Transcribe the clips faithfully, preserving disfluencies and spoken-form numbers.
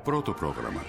πρώτο πρόγραμμα.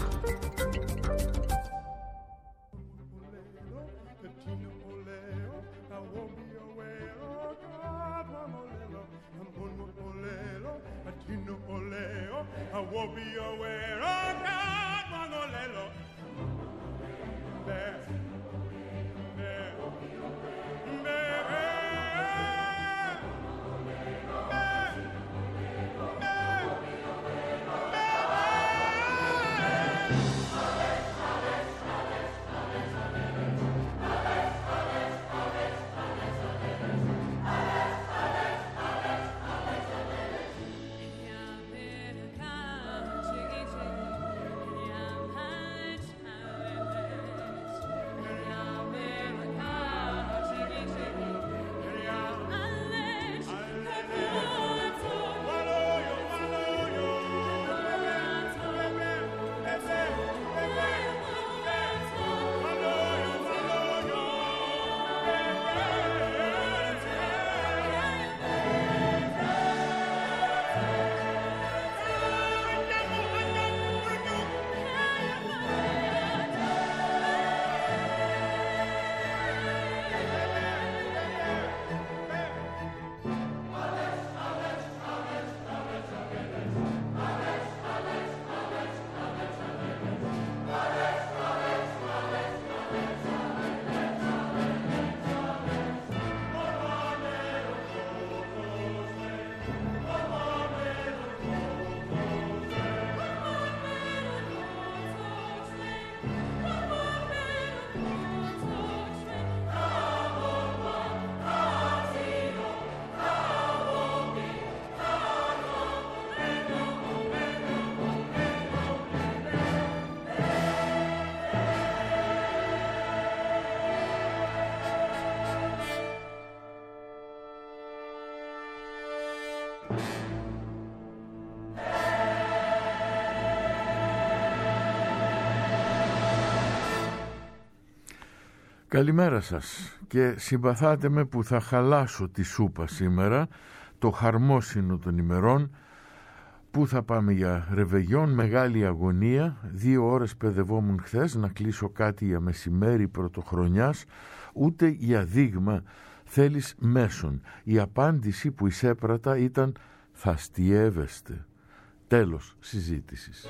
Καλημέρα σας και συμπαθάτε με που θα χαλάσω τη σούπα σήμερα, το χαρμόσυνο των ημερών. Πού θα πάμε για ρεβεγιόν, μεγάλη αγωνία. Δύο ώρες παιδευόμουν χθες να κλείσω κάτι για μεσημέρι πρωτοχρονιάς. Ούτε για δείγμα θέλεις μέσον. Η απάντηση που εισέπρατα ήταν «θα αστιεύεστε». Τέλος συζήτησης.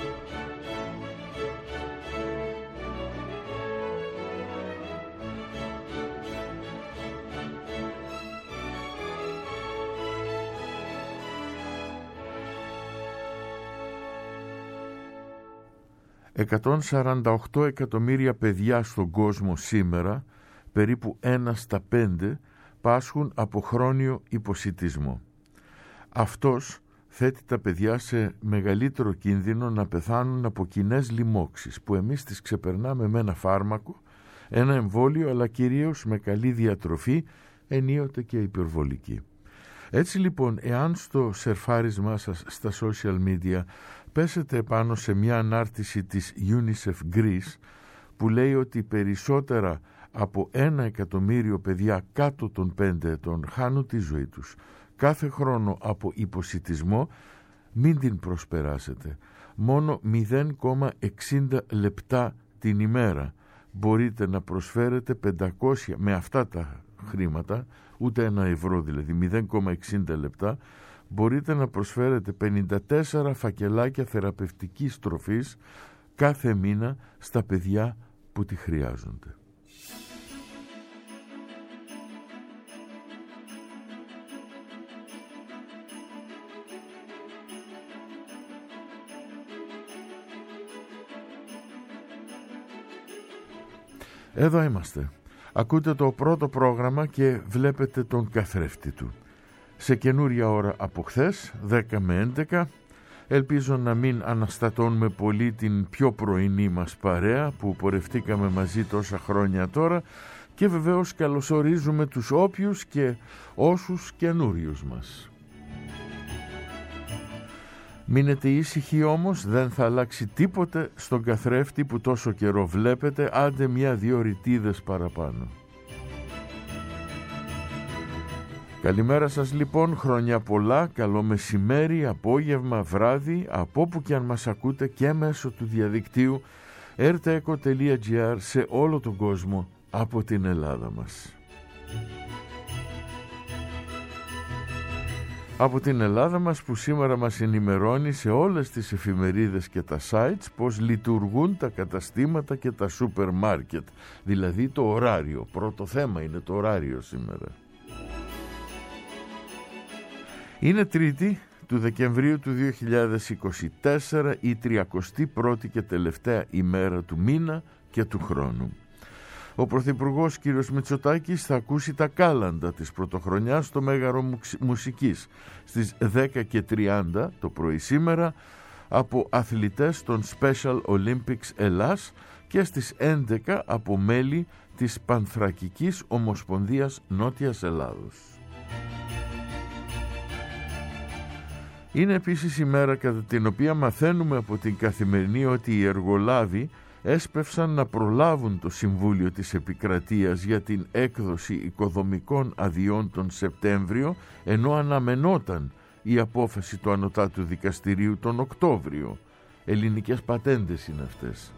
εκατόν σαράντα οκτώ εκατομμύρια παιδιά στον κόσμο σήμερα, περίπου ένα στα πέντε, πάσχουν από χρόνιο υποσιτισμό. Αυτός θέτει τα παιδιά σε μεγαλύτερο κίνδυνο να πεθάνουν από κοινές λοιμώξεις, που εμείς τις ξεπερνάμε με ένα φάρμακο, ένα εμβόλιο, αλλά κυρίως με καλή διατροφή, ενίοτε και υπερβολική. Έτσι λοιπόν, εάν στο σερφάρισμά σας στα social media πέσετε πάνω σε μια ανάρτηση της UNICEF Greece που λέει ότι περισσότερα από ένα εκατομμύριο παιδιά κάτω των πέντε ετών χάνουν τη ζωή τους κάθε χρόνο από υποσιτισμό, μην την προσπεράσετε. Μόνο μηδέν κόμμα εξήντα λεπτά την ημέρα μπορείτε να προσφέρετε πεντακόσια με αυτά τα χρήματα, ούτε ένα ευρώ δηλαδή, μηδέν κόμμα εξήντα λεπτά, μπορείτε να προσφέρετε πενήντα τέσσερα φακελάκια θεραπευτικής τροφής κάθε μήνα στα παιδιά που τη χρειάζονται. Εδώ είμαστε. Ακούτε το πρώτο πρόγραμμα και βλέπετε τον καθρέφτη του. Σε καινούρια ώρα από χθες, δέκα με έντεκα, ελπίζω να μην αναστατώνουμε πολύ την πιο πρωινή μας παρέα που πορευτήκαμε μαζί τόσα χρόνια τώρα και βεβαίως καλωσορίζουμε τους όποιους και όσους καινούριους μας. Μείνετε ήσυχοι όμως, δεν θα αλλάξει τίποτε στον καθρέφτη που τόσο καιρό βλέπετε, άντε μια-δυο ρητίδες παραπάνω. Καλημέρα σας λοιπόν, χρόνια πολλά, καλό μεσημέρι, απόγευμα, βράδυ, από όπου και αν μας ακούτε και μέσω του διαδικτύου ερ τι εκο τελεία τζι άρ σε όλο τον κόσμο από την Ελλάδα μας. Από την Ελλάδα μας που σήμερα μας ενημερώνει σε όλες τις εφημερίδες και τα sites πως λειτουργούν τα καταστήματα και τα σούπερ μάρκετ, δηλαδή το ωράριο. Πρώτο θέμα είναι το ωράριο σήμερα. Είναι Τρίτη του Δεκεμβρίου του δύο χιλιάδες είκοσι τέσσερα, η τριακοστή πρώτη και τελευταία ημέρα του μήνα και του χρόνου. Ο Πρωθυπουργός κ. Μητσοτάκης θα ακούσει τα κάλαντα της πρωτοχρονιάς στο Μέγαρο Μουσικής στις δέκα και τριάντα το πρωί σήμερα από αθλητές των Special Olympics Ελλάς και στις έντεκα από μέλη της Πανθρακικής Ομοσπονδίας Νότιας Ελλάδος. Είναι επίσης η μέρα κατά την οποία μαθαίνουμε από την Καθημερινή ότι οι εργολάβοι έσπευσαν να προλάβουν το Συμβούλιο της Επικρατείας για την έκδοση οικοδομικών αδειών τον Σεπτέμβριο, ενώ αναμενόταν η απόφαση του Ανωτάτου Δικαστηρίου τον Οκτώβριο. Ελληνικές πατέντες είναι αυτές.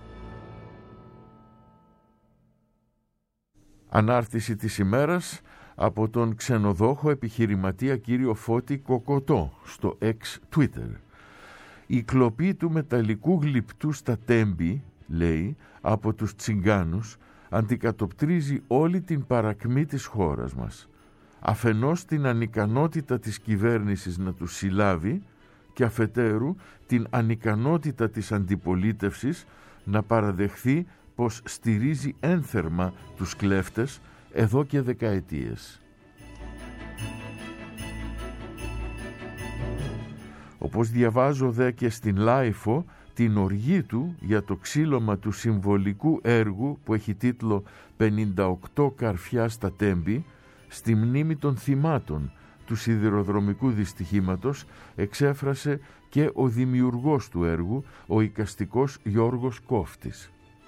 Ανάρτηση της ημέρας από τον ξενοδόχο επιχειρηματία κύριο Φώτη Κοκοτό στο X Twitter. Η κλοπή του μεταλλικού γλυπτού στα Τέμπη, λέει, από τους τσιγκάνους αντικατοπτρίζει όλη την παρακμή της χώρας μας. Αφενός την ανικανότητα της κυβέρνησης να τους συλλάβει και αφετέρου την ανικανότητα της αντιπολίτευσης να παραδεχθεί πως στηρίζει ένθερμα τους κλέφτες εδώ και δεκαετίες. Όπως διαβάζω δε και στην Λάιφο την οργή του για το ξύλωμα του συμβολικού έργου που έχει τίτλο πενήντα οκτώ καρφιά στα Τέμπη στη μνήμη των θυμάτων του σιδηροδρομικού δυστυχήματος εξέφρασε και ο δημιουργός του έργου, ο εικαστικός Γιώργος Κόφτης.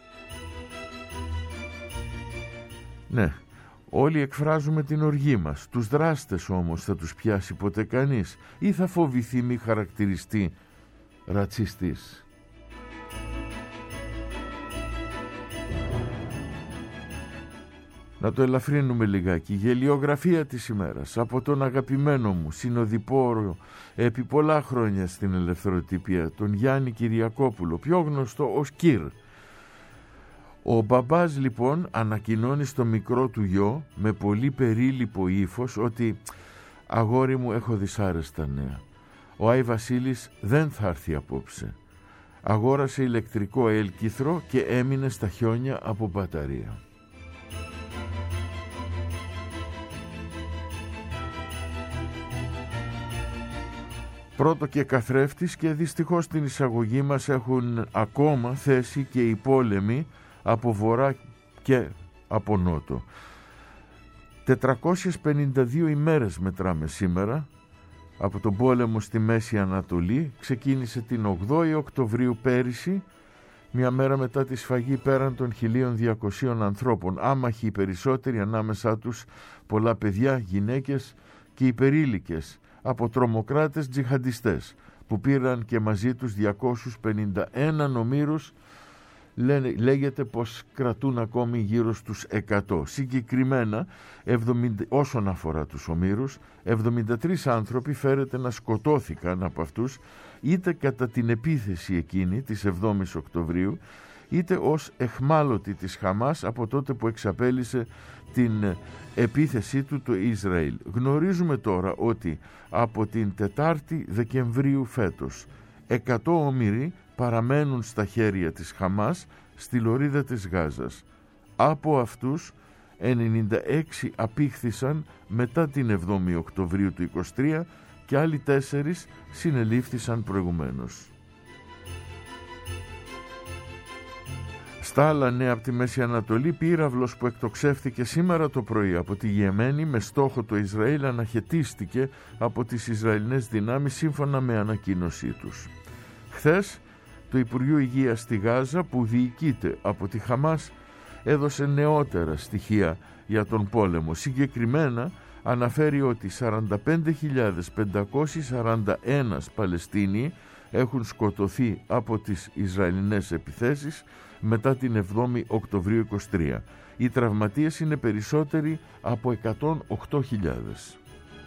Ναι, όλοι εκφράζουμε την οργή μας. Τους δράστες όμως θα τους πιάσει ποτέ κανείς ή θα φοβηθεί μη χαρακτηριστεί ρατσιστής? Να το ελαφρύνουμε λιγάκι. Γελιογραφία της ημέρας από τον αγαπημένο μου συνοδοιπόρο επί πολλά χρόνια στην ελευθεροτυπία, τον Γιάννη Κυριακόπουλο, πιο γνωστό ως Κυρ. Ο μπαμπάς λοιπόν ανακοινώνει στο μικρό του γιο με πολύ περίλυπο ύφος ότι «Αγόρι μου, έχω δυσάρεστα νέα. Ο Άι Βασίλης δεν θα έρθει απόψε. Αγόρασε ηλεκτρικό έλκυθρο και έμεινε στα χιόνια από μπαταρία». Πρώτο και καθρέφτης και δυστυχώς στην εισαγωγή μας έχουν ακόμα θέση και οι πόλεμοι από βορρά και από νότο. τετρακόσιες πενήντα δύο ημέρες μετράμε σήμερα από τον πόλεμο στη Μέση Ανατολή. Ξεκίνησε την ογδόη Οκτωβρίου πέρυσι, μια μέρα μετά τη σφαγή πέραν των χίλια διακοσίων ανθρώπων, άμαχοι οι περισσότεροι, ανάμεσά τους πολλά παιδιά, γυναίκες και υπερήλικες, από τρομοκράτες τζιχαντιστές που πήραν και μαζί τους διακόσιους πενήντα ένα νομήρους. Λένε, λέγεται πως κρατούν ακόμη γύρω στους εκατό. Συγκεκριμένα, εβδομήντα, όσον αφορά τους ομήρους, εβδομήντα τρεις άνθρωποι φέρεται να σκοτώθηκαν από αυτούς είτε κατά την επίθεση εκείνη της εβδόμης Οκτωβρίου, είτε ως εχμάλωτοι της Χαμάς από τότε που εξαπέλυσε την επίθεσή του το Ισραήλ. Γνωρίζουμε τώρα ότι από την τετάρτη Δεκεμβρίου φέτος εκατό ομήροι παραμένουν στα χέρια της Χαμάς στη λωρίδα της Γάζας. Από αυτούς ενενήντα έξι απήχθησαν μετά την εβδόμη Οκτωβρίου του είκοσι τρία και άλλοι τέσσερις συνελήφθησαν προηγουμένως. Στα άλλα νέα από τη Μέση Ανατολή, πύραυλος που εκτοξεύθηκε σήμερα το πρωί από τη Ιεμένη με στόχο το Ισραήλ αναχαιτίστηκε από τις Ισραηλινές δυνάμεις σύμφωνα με ανακοίνωσή τους. Χθες το Υπουργείο Υγείας στη Γάζα, που διοικείται από τη Χαμάς, έδωσε νεότερα στοιχεία για τον πόλεμο. Συγκεκριμένα αναφέρει ότι σαράντα πέντε χιλιάδες πεντακόσιοι σαράντα ένα Παλαιστίνοι έχουν σκοτωθεί από τις Ισραηλινές επιθέσεις μετά την εβδόμη Οκτωβρίου είκοσι τρία. Οι τραυματίες είναι περισσότεροι από εκατόν οκτώ χιλιάδες.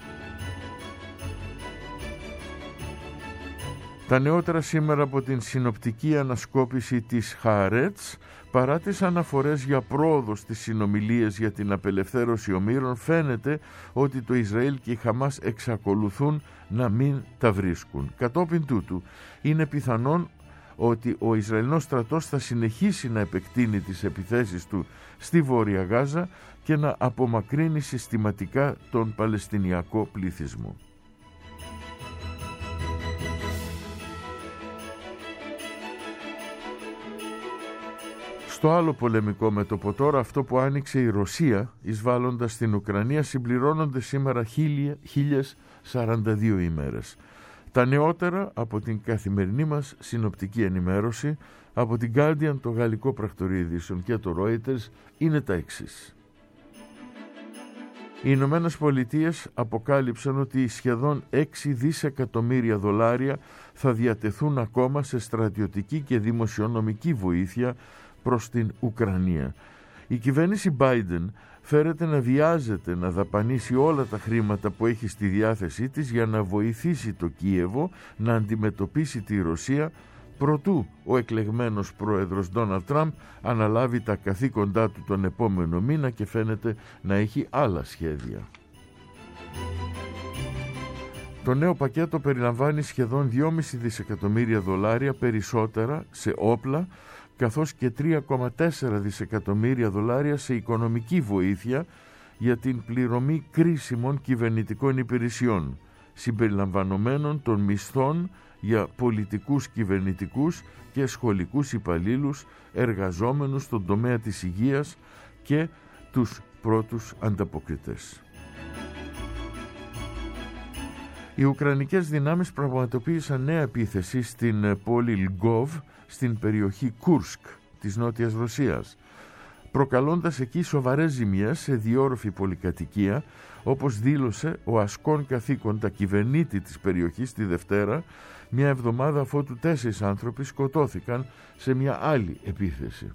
Τα νεότερα σήμερα από την συνοπτική ανασκόπηση της Χααρέτς, παρά τις αναφορές για πρόοδο στις συνομιλίες για την απελευθέρωση ομήρων, φαίνεται ότι το Ισραήλ και η Χαμάς εξακολουθούν να μην τα βρίσκουν. Κατόπιν τούτου, είναι πιθανόν ότι ο Ισραηλινός στρατός θα συνεχίσει να επεκτείνει τις επιθέσεις του στη Βόρεια Γάζα και να απομακρύνει συστηματικά τον Παλαιστινιακό πληθυσμό. Στο άλλο πολεμικό μέτωπο τώρα, αυτό που άνοιξε η Ρωσία εισβάλλοντας στην Ουκρανία, συμπληρώνονται σήμερα χίλιες σαράντα δύο ημέρες. Τα νεότερα από την καθημερινή μας συνοπτική ενημέρωση από την Guardian, το γαλλικό πρακτορείο ειδήσεων, και το Reuters είναι τα εξής. Οι Ηνωμένες Πολιτείες αποκάλυψαν ότι σχεδόν έξι δισεκατομμύρια δολάρια θα διατεθούν ακόμα σε στρατιωτική και δημοσιονομική βοήθεια προς την Ουκρανία. Η κυβέρνηση Biden φέρεται να βιάζεται να δαπανίσει όλα τα χρήματα που έχει στη διάθεσή της για να βοηθήσει το Κίεβο να αντιμετωπίσει τη Ρωσία, προτού ο εκλεγμένος πρόεδρος Ντόναλντ Τραμπ αναλάβει τα καθήκοντά του τον επόμενο μήνα και φαίνεται να έχει άλλα σχέδια. Το νέο πακέτο περιλαμβάνει σχεδόν δυόμισι δισεκατομμύρια δολάρια περισσότερα σε όπλα, καθώς και τρία κόμμα τέσσερα δισεκατομμύρια δολάρια σε οικονομική βοήθεια για την πληρωμή κρίσιμων κυβερνητικών υπηρεσιών, συμπεριλαμβανομένων των μισθών για πολιτικούς, κυβερνητικούς και σχολικούς υπαλλήλους εργαζόμενους στον τομέα της υγείας και τους πρώτους ανταποκριτές. Οι Ουκρανικές δυνάμεις πραγματοποίησαν νέα επίθεση στην πόλη Λγκόβ, στην περιοχή Κούρσκ της Νότιας Ρωσίας, προκαλώντας εκεί σοβαρές ζημιές σε διόροφη πολυκατοικία, όπως δήλωσε ο ασκών καθήκοντα κυβερνήτη της περιοχής τη Δευτέρα, μια εβδομάδα αφότου τέσσερις άνθρωποι σκοτώθηκαν σε μια άλλη επίθεση.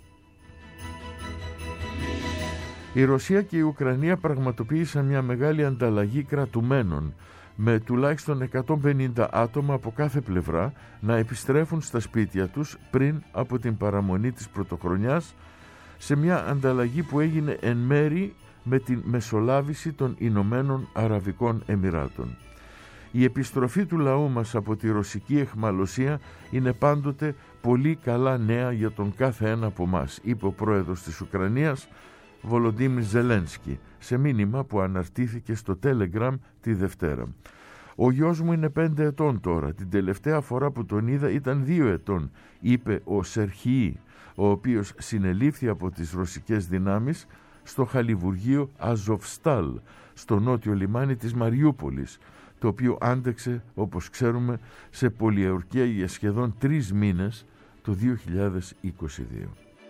Η Ρωσία και η Ουκρανία πραγματοποίησαν μια μεγάλη ανταλλαγή κρατουμένων, με τουλάχιστον εκατόν πενήντα άτομα από κάθε πλευρά να επιστρέφουν στα σπίτια τους πριν από την παραμονή της πρωτοχρονιάς, σε μια ανταλλαγή που έγινε εν μέρη με την μεσολάβηση των Ηνωμένων Αραβικών Εμιράτων. Η επιστροφή του λαού μας από τη ρωσική αιχμαλωσία είναι πάντοτε πολύ καλά νέα για τον κάθε ένα από μας, είπε ο πρόεδρος της Ουκρανίας, Βολοντίμιρ Ζελένσκι, σε μήνυμα που αναρτήθηκε στο Telegram τη Δευτέρα. «Ο γιος μου είναι πέντε ετών τώρα. Την τελευταία φορά που τον είδα ήταν δύο ετών», είπε ο Σερχιή, ο οποίος συνελήφθη από τις ρωσικές δυνάμεις στο χαλιβουργείο Αζοβστάλ, στο νότιο λιμάνι της Μαριούπολης, το οποίο άντεξε, όπως ξέρουμε, σε πολιορκία για σχεδόν τρεις μήνες το δύο χιλιάδες είκοσι δύο.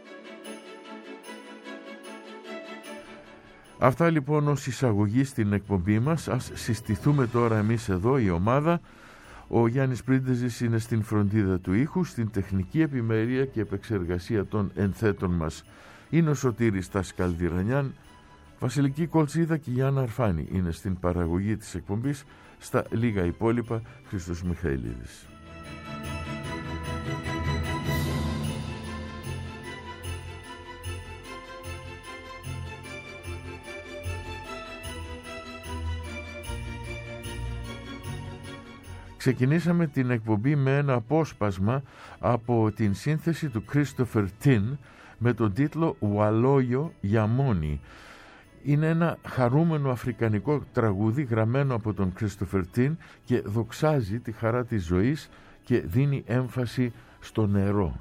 Αυτά λοιπόν ως εισαγωγή στην εκπομπή μας. Ας συστηθούμε τώρα εμείς εδώ, η ομάδα. Ο Γιάννης Πρίντεζης είναι στην φροντίδα του ήχου, στην τεχνική επιμέλεια και επεξεργασία των ενθέτων μας είναι ο Σωτήρης Τασκαλδιρανιάν. Βασιλική Κολτσίδα και Γιάννα Αρφάνη είναι στην παραγωγή της εκπομπής. Στα λίγα υπόλοιπα, Χριστός Μιχαηλίδης. Ξεκινήσαμε την εκπομπή με ένα απόσπασμα από την σύνθεση του Christopher Tin με τον τίτλο «Ουαλόγιο για μόνη». Είναι ένα χαρούμενο αφρικανικό τραγούδι γραμμένο από τον Christopher Tin και δοξάζει τη χαρά της ζωής και δίνει έμφαση στο νερό.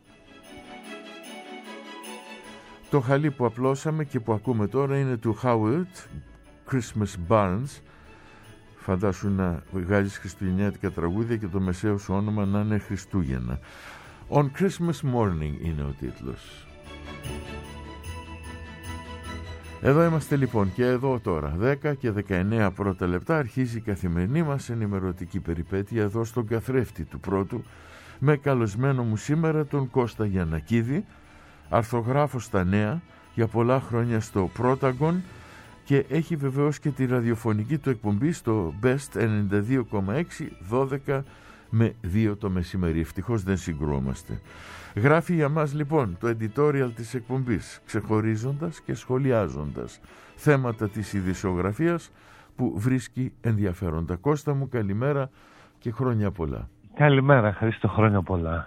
Το χαλί που απλώσαμε και που ακούμε τώρα είναι του Howard Christmas Barnes. Φαντάσου να βγάζεις χριστουγεννιάτικα τραγούδια και το μεσαίο σου όνομα να είναι Χριστούγεννα. On Christmas Morning είναι ο τίτλος. Εδώ είμαστε λοιπόν και εδώ τώρα δέκα και δεκαεννέα πρώτα λεπτά αρχίζει η καθημερινή μας ενημερωτική περιπέτεια εδώ στον καθρέφτη του Πρώτου, με καλεσμένο μου σήμερα τον Κώστα Γιαννακίδη, αρθογράφο στα νέα για πολλά χρόνια στο Πρόταγκον, και έχει βεβαίως και τη ραδιοφωνική του εκπομπή στο Best ενενήντα δύο κόμμα έξι, δώδεκα με δύο το μεσημέρι. Ευτυχώς δεν συγκρουόμαστε. Γράφει για μας λοιπόν το editorial της εκπομπής, ξεχωρίζοντας και σχολιάζοντας θέματα της ειδησιογραφίας που βρίσκει ενδιαφέροντα. Κώστα μου, καλημέρα και χρόνια πολλά. Καλημέρα Χρήστο, χρόνια πολλά.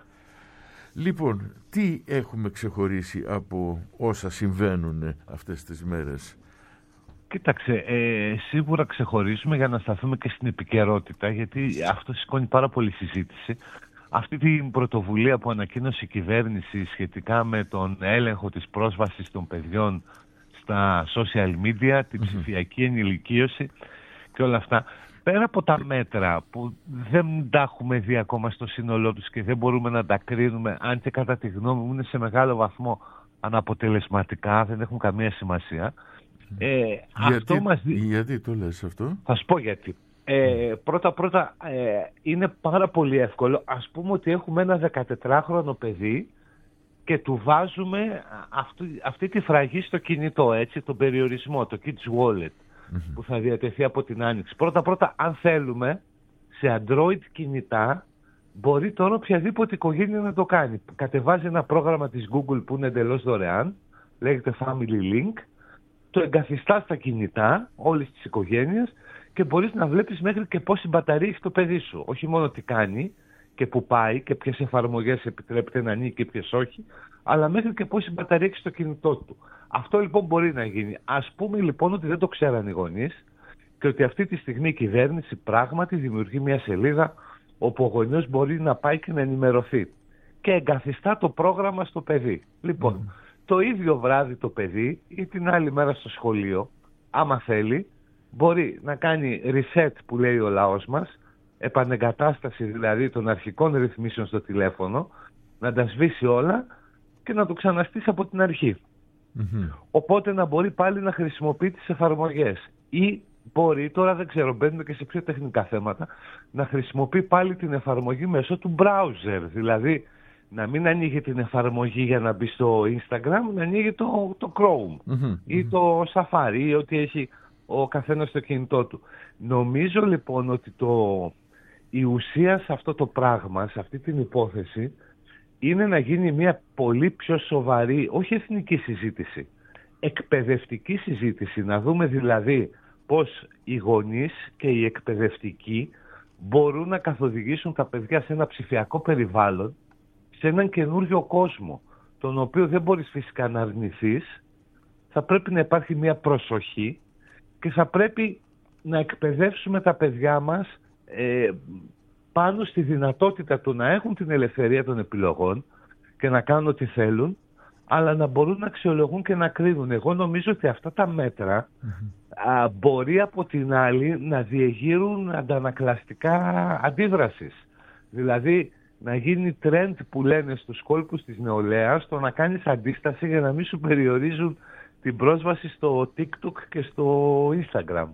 Λοιπόν, τι έχουμε ξεχωρίσει από όσα συμβαίνουν αυτές τις μέρες? Κοίταξε, ε, σίγουρα ξεχωρίζουμε για να σταθούμε και στην επικαιρότητα, γιατί αυτό σηκώνει πάρα πολύ συζήτηση. Αυτή την πρωτοβουλία που ανακοίνωσε η κυβέρνηση σχετικά με τον έλεγχο της πρόσβασης των παιδιών στα social media, την mm-hmm. ψηφιακή ενηλικίωση και όλα αυτά, πέρα από τα μέτρα που δεν τα έχουμε δει ακόμα στο σύνολό τους και δεν μπορούμε να τα κρίνουμε, αν και κατά τη γνώμη μου είναι σε μεγάλο βαθμό αναποτελεσματικά, δεν έχουν καμία σημασία. Ε, γιατί, αυτό μας δι... γιατί το λες αυτό? Θα σου πω γιατί. Ε, πρώτα πρώτα ε, είναι πάρα πολύ εύκολο. Ας πούμε ότι έχουμε ένα δεκατετράχρονο παιδί και του βάζουμε αυτή, αυτή τη φραγή στο κινητό, έτσι, τον περιορισμό, το Kids Wallet mm-hmm. που θα διατεθεί από την Άνοιξη. Πρώτα πρώτα, αν θέλουμε, σε Android κινητά μπορεί τώρα οποιαδήποτε οικογένεια να το κάνει. Κατεβάζει ένα πρόγραμμα της Google που είναι εντελώς δωρεάν, λέγεται Family Link, το εγκαθιστά στα κινητά όλης της οικογένειας και μπορείς να βλέπεις μέχρι και πόση μπαταρία έχει το παιδί σου. Όχι μόνο τι κάνει και που πάει και ποιες εφαρμογές επιτρέπεται να ανοίγει και ποιες όχι, αλλά μέχρι και πόση μπαταρία έχει στο κινητό του. Αυτό λοιπόν μπορεί να γίνει. Ας πούμε λοιπόν ότι δεν το ξέραν οι γονείς και ότι αυτή τη στιγμή η κυβέρνηση πράγματι δημιουργεί μια σελίδα όπου ο γονιός μπορεί να πάει και να ενημερωθεί και εγκαθιστά το πρόγραμμα στο παιδί. Λοιπόν, mm. το ίδιο βράδυ το παιδί ή την άλλη μέρα στο σχολείο, άμα θέλει, μπορεί να κάνει reset που λέει ο λαός μας, επανεγκατάσταση δηλαδή των αρχικών ρυθμίσεων στο τηλέφωνο, να τα σβήσει όλα και να το ξαναστήσει από την αρχή. Mm-hmm. Οπότε να μπορεί πάλι να χρησιμοποιεί τις εφαρμογές. Ή μπορεί, τώρα δεν ξέρω, μπαίνουμε και σε πιο τεχνικά θέματα, να χρησιμοποιεί πάλι την εφαρμογή μέσω του browser. Δηλαδή να μην ανοίγει την εφαρμογή για να μπει στο Instagram, να ανοίγει το, το Chrome mm-hmm. ή το Safari ή ό,τι έχει ο καθένας στο κινητό του. Νομίζω λοιπόν ότι το, η ουσία σε αυτό το πράγμα, σε αυτή την υπόθεση, είναι να γίνει μια πολύ πιο σοβαρή, όχι εθνική συζήτηση, εκπαιδευτική συζήτηση. Να δούμε δηλαδή πώς οι γονείς και οι εκπαιδευτικοί μπορούν να καθοδηγήσουν τα παιδιά σε ένα ψηφιακό περιβάλλον, σε έναν καινούριο κόσμο, τον οποίο δεν μπορείς φυσικά να αρνηθείς. Θα πρέπει να υπάρχει μια προσοχή και θα πρέπει να εκπαιδεύσουμε τα παιδιά μας ε, πάνω στη δυνατότητα του να έχουν την ελευθερία των επιλογών και να κάνουν ό,τι θέλουν, αλλά να μπορούν να αξιολογούν και να κρίνουν. Εγώ νομίζω ότι αυτά τα μέτρα mm-hmm. α, μπορεί από την άλλη να διεγείρουν αντανακλαστικά αντίδρασης. Δηλαδή να γίνει trend που λένε στους κόλπους της νεολαίας το να κάνεις αντίσταση για να μην σου περιορίζουν την πρόσβαση στο TikTok και στο Instagram.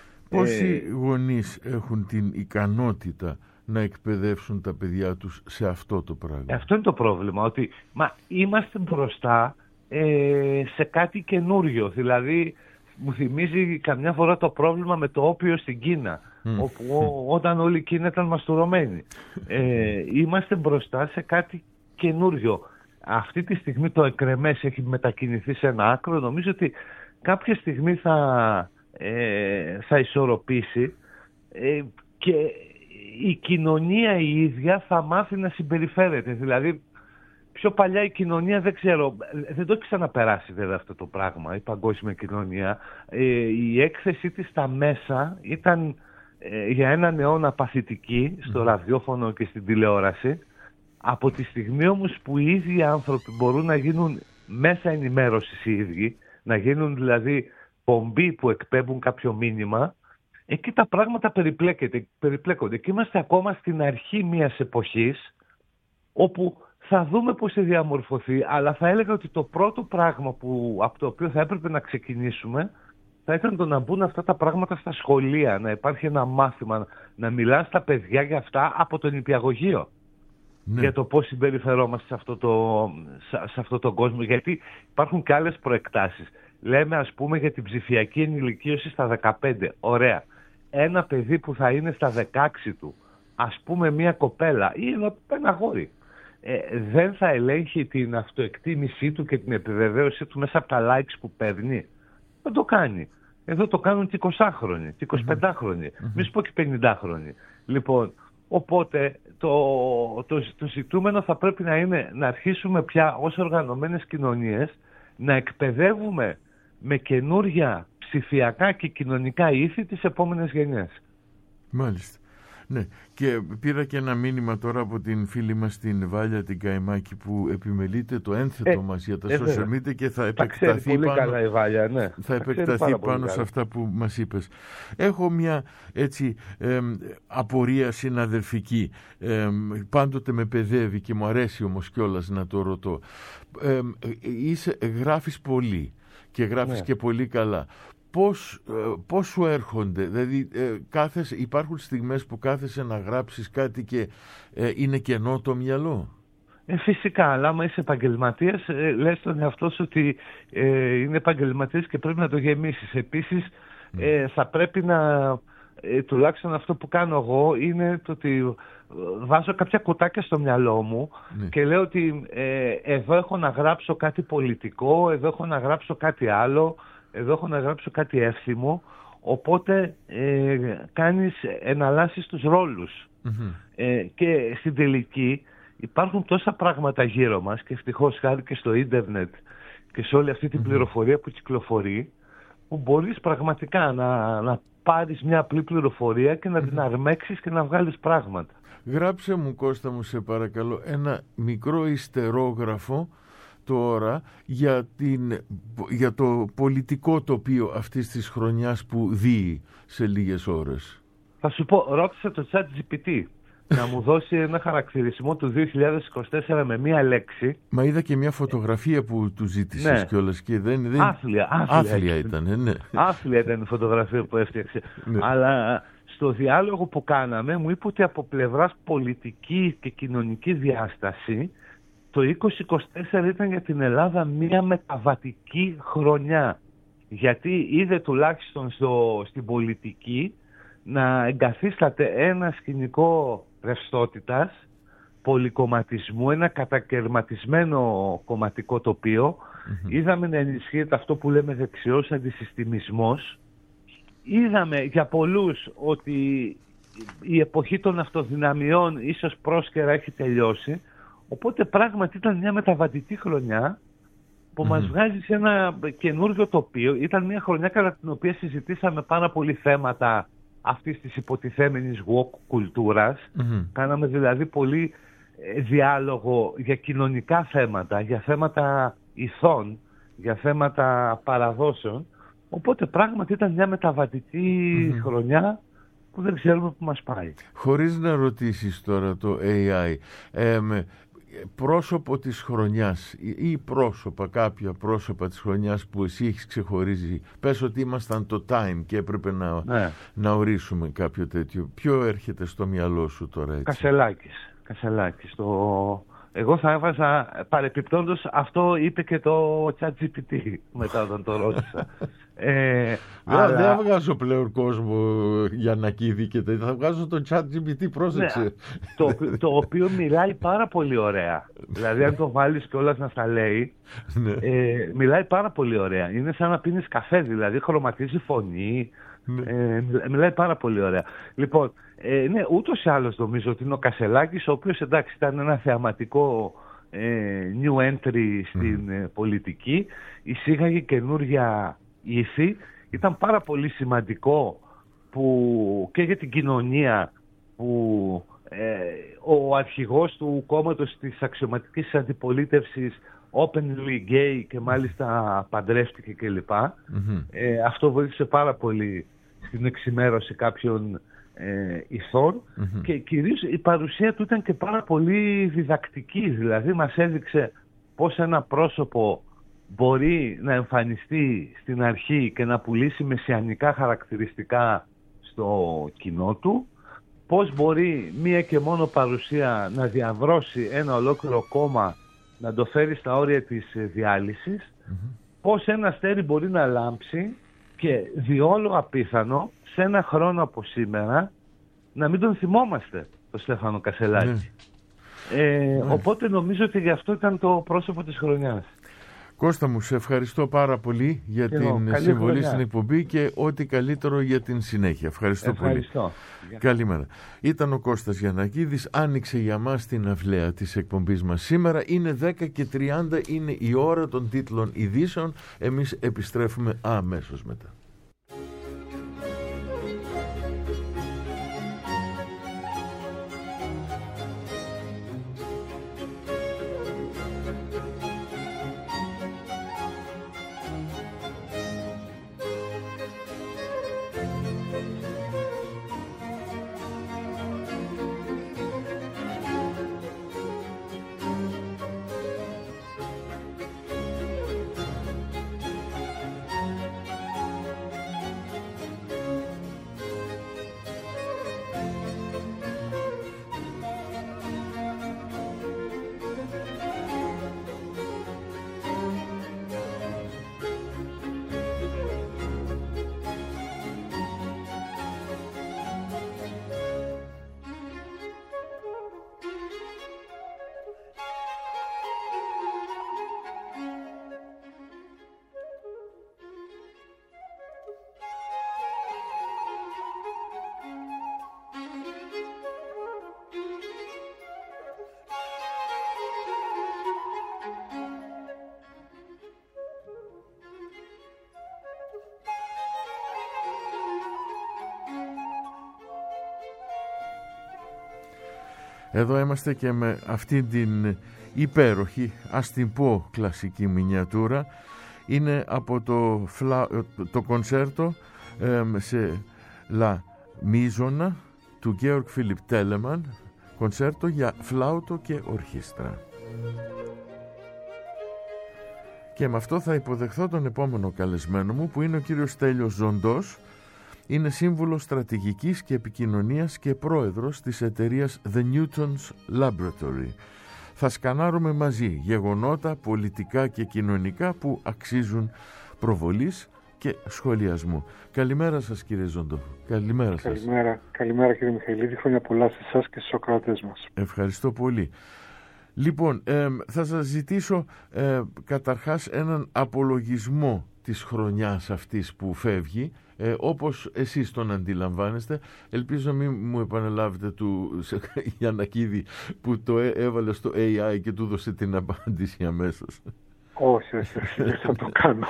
Πόσοι ε... γονείς έχουν την ικανότητα να εκπαιδεύσουν τα παιδιά τους σε αυτό το πράγμα? Αυτό είναι το πρόβλημα, ότι μα, είμαστε μπροστά ε, σε κάτι καινούριο. Δηλαδή μου θυμίζει καμιά φορά το πρόβλημα με το όπιο στην Κίνα, mm. όπου ό, όταν όλη η Κίνα ήταν μαστουρωμένη. Ε, είμαστε μπροστά σε κάτι καινούριο. Αυτή τη στιγμή το εκρεμές έχει μετακινηθεί σε ένα άκρο. Νομίζω ότι κάποια στιγμή θα, ε, θα ισορροπήσει ε, και η κοινωνία η ίδια θα μάθει να συμπεριφέρεται. Δηλαδή πιο παλιά η κοινωνία δεν ξέρω, δεν το έχει ξαναπεράσει βέβαια αυτό το πράγμα, η παγκόσμια κοινωνία. Ε, η έκθεσή της στα μέσα ήταν ε, για έναν αιώνα παθητική στο ραδιόφωνο και στην τηλεόραση. Από τη στιγμή όμως που οι ίδιοι άνθρωποι μπορούν να γίνουν μέσα ενημέρωσης οι ίδιοι, να γίνουν δηλαδή πομποί που εκπέμπουν κάποιο μήνυμα, εκεί τα πράγματα περιπλέκονται. Και είμαστε ακόμα στην αρχή μιας εποχής όπου θα δούμε πώς θα διαμορφωθεί, αλλά θα έλεγα ότι το πρώτο πράγμα που, από το οποίο θα έπρεπε να ξεκινήσουμε θα ήταν το να μπουν αυτά τα πράγματα στα σχολεία, να υπάρχει ένα μάθημα, να μιλά στα παιδιά για αυτά από τον νηπιαγωγείο. Ναι. Για το πώς συμπεριφερόμαστε σε αυτό, το, σε αυτό τον κόσμο, γιατί υπάρχουν και άλλες προεκτάσεις. Λέμε ας πούμε για την ψηφιακή ενηλικίωση στα δεκαπέντε. Ωραία. Ένα παιδί που θα είναι στα δεκαέξι του, ας πούμε μια κοπέλα ή ένα, ένα αγόρι, ε, δεν θα ελέγχει την αυτοεκτίμησή του και την επιβεβαίωσή του μέσα από τα likes που παίρνει. Δεν το κάνει. Εδώ το κάνουν και εικοσάχρονοι, και εικοσιπεντάχρονοι, mm-hmm. μη σου πω και πενηντάχρονοι. Λοιπόν, οπότε το, το, το ζητούμενο θα πρέπει να είναι να αρχίσουμε πια ως οργανωμένες κοινωνίες να εκπαιδεύουμε με καινούρια ψηφιακά και κοινωνικά ήθη τις επόμενες γενιές. Μάλιστα. Ναι, και πήρα και ένα μήνυμα τώρα από την φίλη μας την Βάλια την Καϊμάκη που επιμελείται το ένθετο ε, μας για τα ε, social media και θα επεκταθεί πολύ πάνω, καλά η Βάλια, ναι. θα επεκταθεί πάνω σε αυτά που μας είπες. Έχω μια έτσι ε, απορία συναδελφική, ε, πάντοτε με παιδεύει και μου αρέσει όμως κιόλας να το ρωτώ. Ε, είσαι, γράφεις πολύ και γράφεις ναι. και πολύ καλά. Πώς, πώς σου έρχονται, δηλαδή ε, κάθεσαι, υπάρχουν στιγμές που κάθεσαι να γράψεις κάτι και ε, είναι κενό το μυαλό? Ε, φυσικά, αλλά άμα είσαι επαγγελματίας, ε, λες στον εαυτό σου ότι ε, είναι επαγγελματίας και πρέπει να το γεμίσεις. Επίσης, ε, θα πρέπει να, ε, τουλάχιστον αυτό που κάνω εγώ, είναι το ότι βάζω κάποια κουτάκια στο μυαλό μου ναι. και λέω ότι ε, εδώ έχω να γράψω κάτι πολιτικό, εδώ έχω να γράψω κάτι άλλο, εδώ έχω να γράψω κάτι εύθυμο, οπότε ε, κάνεις, εναλλάσσεις τους ρόλους. Mm-hmm. Ε, και στην τελική υπάρχουν τόσα πράγματα γύρω μας και ευτυχώς χάρη και στο ίντερνετ και σε όλη αυτή την mm-hmm. πληροφορία που κυκλοφορεί, που μπορείς πραγματικά να, να πάρεις μια απλή πληροφορία και να mm-hmm. την αρμέξεις και να βγάλεις πράγματα. Γράψε μου, Κώστα μου, σε παρακαλώ, ένα μικρό ιστερόγραφο τώρα για, την, για το πολιτικό τοπίο αυτής της χρονιάς που δείει σε λίγες ώρες. Θα σου πω, ρώτησα το ChatGPT να μου δώσει ένα χαρακτηρισμό του δύο χιλιάδες είκοσι τέσσερα με μία λέξη. Μα είδα και μια φωτογραφία που του ζήτησες ναι. κιόλας και δεν... δεν... Άθλια, άθλια, άθλια ήταν, ναι. Άθλια ήταν η φωτογραφία που έφτιαξε. Ναι. Αλλά στο διάλογο που κάναμε μου είπε ότι από πλευράς πολιτική και κοινωνική διάσταση το είκοσι είκοσι τέσσερα ήταν για την Ελλάδα μία μεταβατική χρονιά. Γιατί είδε τουλάχιστον στο, στην πολιτική να εγκαθίσταται ένα σκηνικό ρευστότητας, πολυκομματισμού, ένα κατακαιρματισμένο κομματικό τοπίο. Mm-hmm. Είδαμε να ενισχύεται αυτό που λέμε δεξιός αντισυστημισμός. Είδαμε για πολλούς ότι η εποχή των αυτοδυναμιών ίσως πρόσκαιρα έχει τελειώσει. Οπότε πράγματι ήταν μια μεταβατική χρονιά που mm-hmm. μας βγάζει σε ένα καινούργιο τοπίο. Ήταν μια χρονιά κατά την οποία συζητήσαμε πάρα πολλοί θέματα αυτής της υποτιθέμενης woke κουλτούρας. Mm-hmm. Κάναμε δηλαδή πολύ διάλογο για κοινωνικά θέματα, για θέματα ηθών, για θέματα παραδόσεων. Οπότε πράγματι ήταν μια μεταβατική mm-hmm. χρονιά που δεν ξέρουμε που μας πάει. Χωρίς να ρωτήσεις τώρα το έι άι, ε, πρόσωπο της χρονιάς ή πρόσωπα, κάποια πρόσωπα της χρονιάς που εσύ έχεις ξεχωρίζει, πες ότι ήμασταν το Time και έπρεπε να, ναι. να ορίσουμε κάποιο τέτοιο, ποιο έρχεται στο μυαλό σου τώρα έτσι? Κασελάκης, Κασελάκης το... Εγώ θα έβαζα, παρεπιπτόντως, αυτό είπε και το ChatGPT μετά όταν το ρώτησα. ε, αλλά... Δεν βγάζω πλέον κόσμο για να κηδικεται, θα βγάζω το ChatGPT, πρόσεξε. Ναι, το, το οποίο μιλάει πάρα πολύ ωραία. Δηλαδή αν το βάλεις κιόλας να στα λέει, ναι. ε, μιλάει πάρα πολύ ωραία. Είναι σαν να πίνεις καφέ, δηλαδή χρωματίζει φωνή, ναι. ε, μιλάει πάρα πολύ ωραία. Λοιπόν, Ε, ναι, ούτως ή άλλως νομίζω ότι είναι ο Κασελάκης, ο οποίος εντάξει ήταν ένα θεαματικό ε, new entry στην mm. ε, πολιτική, εισήγαγε καινούργια ήθη, ήταν πάρα πολύ σημαντικό που, και για την κοινωνία που ε, ο αρχηγός του κόμματος της αξιωματικής αντιπολίτευσης openly gay και μάλιστα παντρεύτηκε κλπ. Mm-hmm. Ε, αυτό βοήθησε πάρα πολύ στην εξημέρωση κάποιων ε, ηθών mm-hmm. και κυρίως η παρουσία του ήταν και πάρα πολύ διδακτική. Δηλαδή μας έδειξε πώς ένα πρόσωπο μπορεί να εμφανιστεί στην αρχή και να πουλήσει μεσιανικά χαρακτηριστικά στο κοινό του, πώς μπορεί μία και μόνο παρουσία να διαβρώσει ένα ολόκληρο κόμμα, να το φέρει στα όρια της διάλυσης, mm-hmm. πώς ένα αστέρι μπορεί να λάμψει και διόλου απίθανο σε ένα χρόνο από σήμερα να μην τον θυμόμαστε τον Στέφανο Κασελάκη. Mm. Ε, mm. Οπότε νομίζω ότι γι' αυτό ήταν το πρόσωπο της χρονιάς. Κώστα μου, σε ευχαριστώ πάρα πολύ για και την εγώ, συμβολή χρονιά. Στην εκπομπή και ό,τι καλύτερο για την συνέχεια. Ευχαριστώ, ευχαριστώ. πολύ. Καλημέρα. Ήταν ο Κώστας Γιαννακίδης, άνοιξε για μας την αυλαία της εκπομπής μας σήμερα. Είναι δέκα και τριάντα, είναι η ώρα των τίτλων ειδήσεων. Εμείς επιστρέφουμε αμέσως μετά. Εδώ είμαστε και με αυτή την υπέροχη, ας την πω, κλασική μινιατούρα. Είναι από το, φλα... το κονσέρτο ε, σε Λα Μίζωνα του Γεώργ Φίλιπ Τέλεμαν, κονσέρτο για φλάουτο και ορχήστρα. Και με αυτό θα υποδεχθώ τον επόμενο καλεσμένο μου, που είναι ο κύριος Στέλιος Ζοντός. Είναι σύμβουλος στρατηγικής και επικοινωνίας και πρόεδρος της εταιρείας The Newton's Laboratory. Θα σκανάρουμε μαζί γεγονότα πολιτικά και κοινωνικά που αξίζουν προβολής και σχολιασμού. Καλημέρα σας, κύριε Ζοντό. Καλημέρα σας. Καλημέρα, καλημέρα κύριε Μιχαηλίδη. Χρόνια πολλά σε εσάς και στους ακροατές μας. Ευχαριστώ πολύ. Λοιπόν, ε, θα σας ζητήσω ε, καταρχάς έναν απολογισμό της χρονιάς αυτής που φεύγει, ε, όπως εσείς τον αντιλαμβάνεστε. Ελπίζω να μην μου επαναλάβετε του Γιαννακίδη που το έβαλε στο έι άι και του έδωσε την απάντηση αμέσως. Όχι, όχι, όχι, δεν θα το κάνω.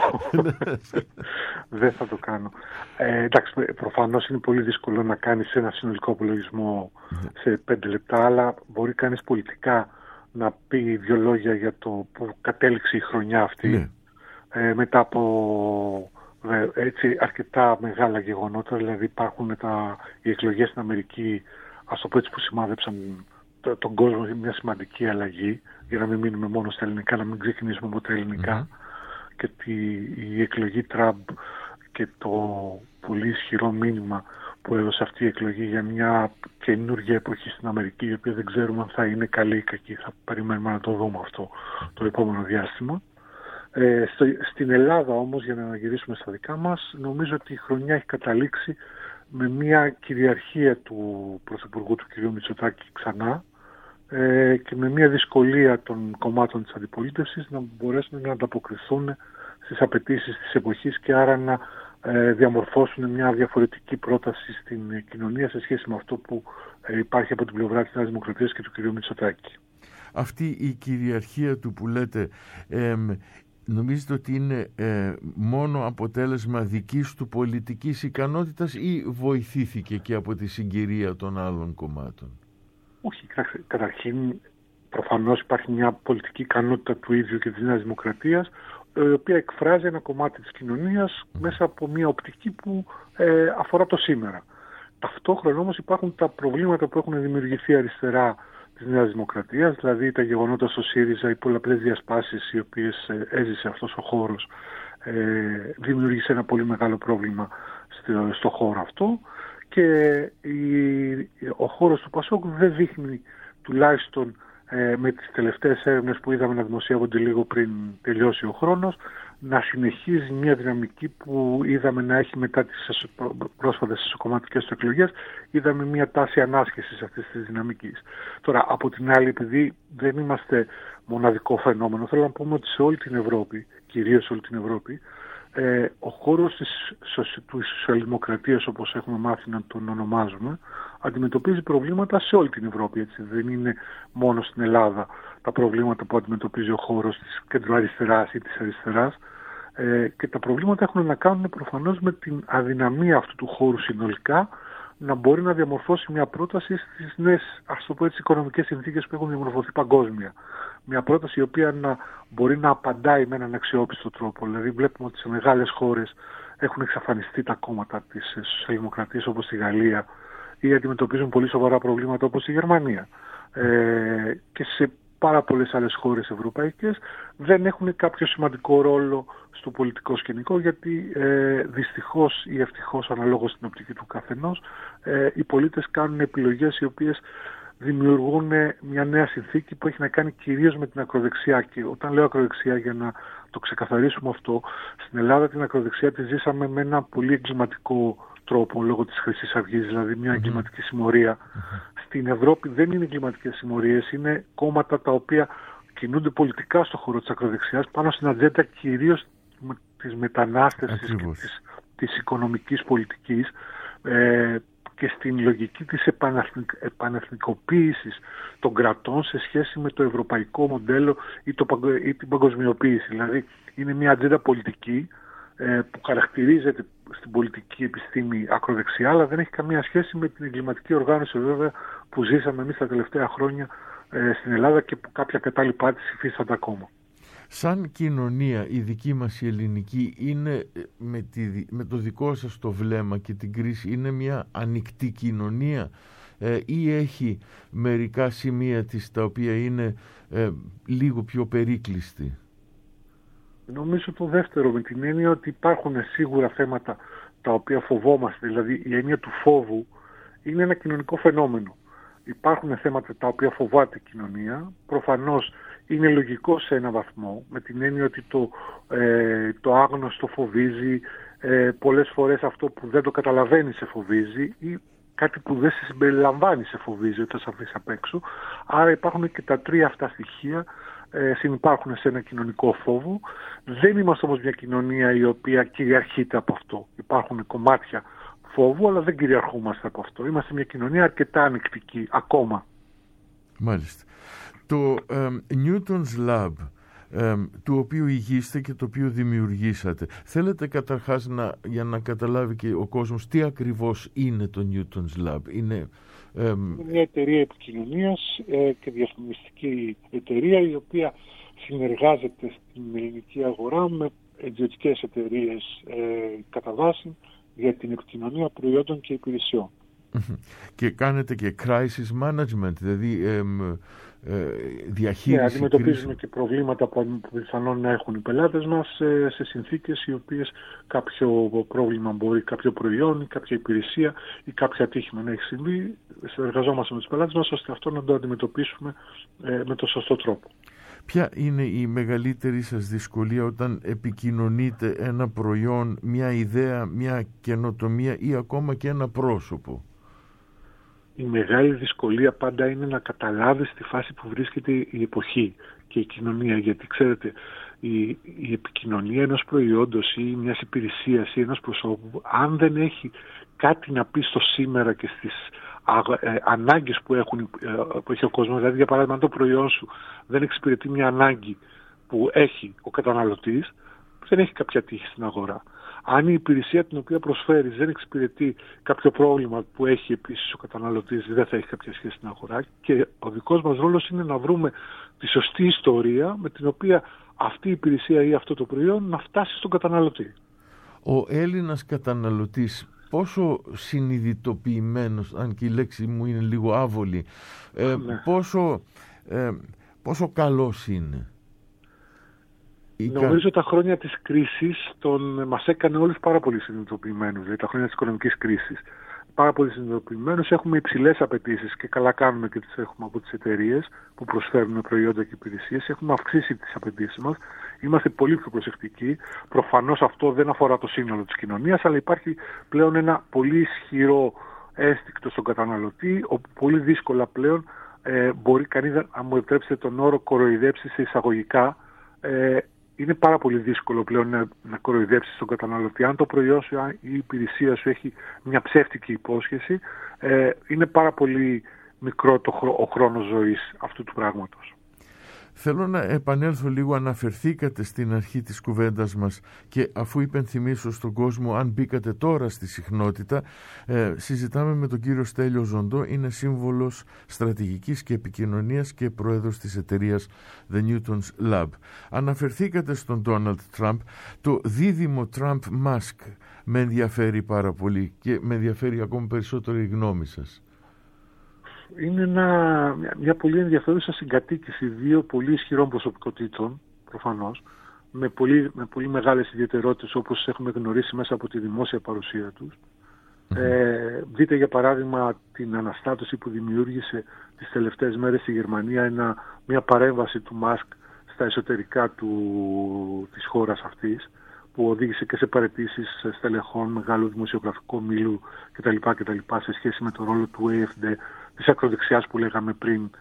δεν θα το κάνω. Ε, εντάξει, προφανώς είναι πολύ δύσκολο να κάνεις ένα συνολικό απολογισμό σε πέντε λεπτά, αλλά μπορεί κανείς πολιτικά να πει δύο λόγια για το που κατέληξε η χρονιά αυτή, ναι. ε, μετά από ε, έτσι, αρκετά μεγάλα γεγονότα. Δηλαδή υπάρχουν τα, οι εκλογές στην Αμερική, ας το πω έτσι, που σημάδεψαν το, τον κόσμο μια σημαντική αλλαγή, για να μην μείνουμε μόνο στα ελληνικά, να μην ξεκινήσουμε από τα ελληνικά. Mm-hmm. Και τη, η εκλογή Τραμπ και το πολύ ισχυρό μήνυμα που έδωσε αυτή η εκλογή για μια καινούργια εποχή στην Αμερική, η οποία δεν ξέρουμε αν θα είναι καλή ή κακή. Θα περιμένουμε να το δούμε αυτό το επόμενο διάστημα. Ε, στο, στην Ελλάδα όμως, για να γυρίσουμε στα δικά μας, νομίζω ότι η χρονιά έχει καταλήξει με μια κυριαρχία του Πρωθυπουργού του κ. Μητσοτάκη ξανά ε, και με μια δυσκολία των κομμάτων της αντιπολίτευσης να μπορέσουν να ανταποκριθούν στις απαιτήσεις της εποχής και άρα να ε, διαμορφώσουν μια διαφορετική πρόταση στην κοινωνία σε σχέση με αυτό που ε, υπάρχει από την πλευρά της Νέας Δημοκρατίας και του κ. Μητσοτάκη. Αυτή η κυριαρχία του που λέτε, ε, νομίζετε ότι είναι ε, μόνο αποτέλεσμα δικής του πολιτικής ικανότητας ή βοηθήθηκε και από τη συγκυρία των άλλων κομμάτων? Όχι, καταρχήν προφανώς υπάρχει μια πολιτική ικανότητα του ίδιου και της Νέας Δημοκρατίας, η οποία εκφράζει ένα κομμάτι της κοινωνίας mm. μέσα από μια οπτική που ε, αφορά το σήμερα. Ταυτόχρονα όμως υπάρχουν τα προβλήματα που έχουν δημιουργηθεί αριστερά της Νέας Δημοκρατίας, δηλαδή τα γεγονότα στο ΣΥΡΙΖΑ, οι πολλαπλές διασπάσεις οι οποίες ε, έζησε αυτός ο χώρος, ε, δημιούργησε ένα πολύ μεγάλο πρόβλημα στο, στο χώρο αυτό, και η, ο χώρος του ΠΑΣΟΚ δεν δείχνει, τουλάχιστον ε, με τις τελευταίες έρευνες που είδαμε να δημοσιεύονται λίγο πριν τελειώσει ο χρόνος, να συνεχίζει μια δυναμική που είδαμε να έχει μετά τις πρόσφατες εσωκομματικές του εκλογές. Είδαμε μια τάση ανάσχεσης αυτής της δυναμικής. Τώρα, από την άλλη, επειδή δεν είμαστε μοναδικό φαινόμενο, θέλω να πούμε ότι σε όλη την Ευρώπη, κυρίως σε όλη την Ευρώπη, ε, ο χώρος της σοσιαλδημοκρατίας, όπως έχουμε μάθει να τον ονομάζουμε, αντιμετωπίζει προβλήματα σε όλη την Ευρώπη. Έτσι. Δεν είναι μόνο στην Ελλάδα τα προβλήματα που αντιμετωπίζει ο χώρος της κεντροαριστεράς ή της αριστεράς, ε, και τα προβλήματα έχουν να κάνουν προφανώς με την αδυναμία αυτού του χώρου συνολικά να μπορεί να διαμορφώσει μια πρόταση στις νέες, ας το πω έτσι, οικονομικές συνθήκες που έχουν διαμορφωθεί παγκόσμια. Μια πρόταση η οποία να μπορεί να απαντάει με έναν αξιόπιστο τρόπο. Δηλαδή βλέπουμε ότι σε μεγάλες χώρες έχουν εξαφανιστεί τα κόμματα της σοσιαλδημοκρατίας, όπως στη Γαλλία, ή αντιμετωπίζουν πολύ σοβαρά προβλήματα όπως η Γερμανία. Ε, και σε πάρα πολλές άλλες χώρες ευρωπαϊκές δεν έχουν κάποιο σημαντικό ρόλο στο πολιτικό σκηνικό, γιατί ε, δυστυχώς ή ευτυχώς, αναλόγως στην οπτική του καθενός, ε, οι πολίτες κάνουν επιλογές οι οποίες δημιουργούν μια νέα συνθήκη που έχει να κάνει κυρίως με την ακροδεξιά. Και όταν λέω ακροδεξιά, για να το ξεκαθαρίσουμε αυτό, στην Ελλάδα την ακροδεξιά τη ζήσαμε με ένα πολύ εγκληματικό τρόπο λόγω της Χρυσής Αυγής, δηλαδή μια εγκληματική συμμορία. Mm-hmm. Στην Ευρώπη δεν είναι εγκληματικές συμμορίες, είναι κόμματα τα οποία κινούνται πολιτικά στον χώρο της ακροδεξιάς πάνω στην ατζέντα κυρίως της μετανάστευσης και της, της οικονομικής πολιτικής, ε, και στην λογική της επανεθνικοποίησης των κρατών σε σχέση με το ευρωπαϊκό μοντέλο ή, το, ή την παγκοσμιοποίηση. Δηλαδή είναι μια ατζέντα πολιτική ε, που χαρακτηρίζεται στην πολιτική επιστήμη ακροδεξιά, αλλά δεν έχει καμία σχέση με την εγκληματική οργάνωση βέβαια που ζήσαμε εμείς τα τελευταία χρόνια ε, στην Ελλάδα και που κάποια κατάλοιπά της υφίστανται ακόμα. Σαν κοινωνία η δική μας η ελληνική είναι με, τη, με το δικό σας το βλέμμα και την κρίση, είναι μια ανοιχτή κοινωνία ε, ή έχει μερικά σημεία της τα οποία είναι ε, λίγο πιο περίκλειστη? Νομίζω το δεύτερο, με την έννοια ότι υπάρχουν σίγουρα θέματα τα οποία φοβόμαστε, δηλαδή η έννοια του φόβου είναι ένα κοινωνικό φαινόμενο. Υπάρχουν θέματα τα οποία φοβάται η κοινωνία, προφανώς είναι λογικό σε έναν βαθμό, με την έννοια ότι το, ε, το άγνωστο φοβίζει, ε, πολλές φορές αυτό που δεν το καταλαβαίνει σε φοβίζει ή κάτι που δεν σε συμπεριλαμβάνει σε φοβίζει όταν σε αφήσεις απ' έξω. Άρα υπάρχουν και τα τρία αυτά στοιχεία, ε, συνυπάρχουν σε ένα κοινωνικό φόβο. Δεν είμαστε όμως μια κοινωνία η οποία κυριαρχείται από αυτό. Υπάρχουν κομμάτια φόβου, αλλά δεν κυριαρχούμαστε από αυτό. Είμαστε μια κοινωνία αρκετά ανοιχτική ακόμα. Μάλιστα. Το ε, Newton's Lab, ε, του οποίου ηγείστε και το οποίο δημιουργήσατε, θέλετε καταρχάς να, για να καταλάβει και ο κόσμος τι ακριβώς είναι το Newton's Lab? Είναι ε, μια εταιρεία επικοινωνίας ε, και διαφημιστική εταιρεία η οποία συνεργάζεται στην ελληνική αγορά με ιδιωτικές εταιρείες ε, κατά βάση για την επικοινωνία προϊόντων και υπηρεσιών. Και κάνετε και crisis management, δηλαδή ε, ε, διαχείριση. Ναι, αντιμετωπίζουμε και προβλήματα που πιθανόν να έχουν οι πελάτες μας σε, σε συνθήκες οι οποίες κάποιο πρόβλημα μπορεί, κάποιο προϊόν ή κάποια υπηρεσία ή κάποιο ατύχημα να έχει συμβεί. Συνεργαζόμαστε με τους πελάτες μας ώστε αυτό να το αντιμετωπίσουμε ε, με το σωστό τρόπο. Ποια είναι η μεγαλύτερη σας δυσκολία όταν επικοινωνείτε ένα προϊόν, μια ιδέα, μια καινοτομία ή ακόμα και ένα πρόσωπο? Η μεγάλη δυσκολία πάντα είναι να καταλάβεις τη φάση που βρίσκεται η εποχή και η κοινωνία. Γιατί ξέρετε, η, η επικοινωνία ενός προϊόντος ή μιας υπηρεσίας ή ενός προσώπου, αν δεν έχει κάτι να πει στο σήμερα και στις ε, ανάγκες που, έχουν, ε, που έχει ο κόσμος, δηλαδή για παράδειγμα αν το προϊόν σου δεν εξυπηρετεί μια ανάγκη που έχει ο καταναλωτής, δεν έχει κάποια τύχη στην αγορά. Αν η υπηρεσία την οποία προσφέρεις δεν εξυπηρετεί κάποιο πρόβλημα που έχει επίσης ο καταναλωτής, δεν θα έχει κάποια σχέση στην αγορά. Και ο δικός μας ρόλος είναι να βρούμε τη σωστή ιστορία με την οποία αυτή η υπηρεσία ή αυτό το προϊόν να φτάσει στον καταναλωτή. Ο Έλληνας καταναλωτής πόσο συνειδητοποιημένος, αν και η λέξη μου είναι λίγο άβολη, ε, ναι. πόσο, ε, πόσο καλός είναι. Νομίζω τα χρόνια της κρίσης τον, μας έκανε όλους πάρα πολύ συνειδητοποιημένους, δηλαδή τα χρόνια της οικονομικής κρίσης. Πάρα πολύ συνειδητοποιημένους, έχουμε υψηλές απαιτήσεις και καλά κάνουμε και τις έχουμε από τις εταιρείες που προσφέρουν προϊόντα και υπηρεσίες. Έχουμε αυξήσει τις απαιτήσεις μας, είμαστε πολύ πιο προσεκτικοί. Προφανώς αυτό δεν αφορά το σύνολο της κοινωνίας, αλλά υπάρχει πλέον ένα πολύ ισχυρό ένστικτο στον καταναλωτή, όπου πολύ δύσκολα πλέον ε, μπορεί κανείς, αν μου επιτρέψετε τον όρο, κοροϊδέψει σε εισαγωγικά. Ε, Είναι πάρα πολύ δύσκολο πλέον να, να κοροϊδέψεις τον καταναλωτή. Αν το προϊόν σου ή η υπηρεσία σου έχει μια ψεύτικη υπόσχεση, ε, είναι πάρα πολύ μικρό το, ο χρόνος ζωής αυτού του πράγματος. Θέλω να επανέλθω λίγο, αναφερθήκατε στην αρχή της κουβέντας μας και αφού υπενθυμίσω στον κόσμο, αν μπήκατε τώρα στη συχνότητα, ε, συζητάμε με τον κύριο Στέλιο Ζοντό, είναι σύμβολος στρατηγικής και επικοινωνίας και πρόεδρος της εταιρείας The Newton's Lab. Αναφερθήκατε στον Ντόναλντ Τραμπ, το δίδυμο Τραμπ-Μάσκ με ενδιαφέρει πάρα πολύ και με ενδιαφέρει ακόμη περισσότερο η γνώμη σας. Είναι ένα, μια, μια πολύ ενδιαφέρουσα συγκατοίκηση δύο πολύ ισχυρών προσωπικότητων, προφανώς, με πολύ, με πολύ μεγάλες ιδιαιτερότητες όπως έχουμε γνωρίσει μέσα από τη δημόσια παρουσία τους. Mm-hmm. Ε, δείτε για παράδειγμα την αναστάτωση που δημιούργησε τις τελευταίες μέρες στη Γερμανία, ένα, μια παρέμβαση του Μάσκ στα εσωτερικά του, της χώρας αυτής, που οδήγησε και σε παραιτήσεις στελεχών μεγάλου δημοσιογραφικού ομίλου κτλ. κτλ. Σε σχέση με τον ρόλο του έι εφ ντι, της ακροδεξιάς που λέγαμε πριν.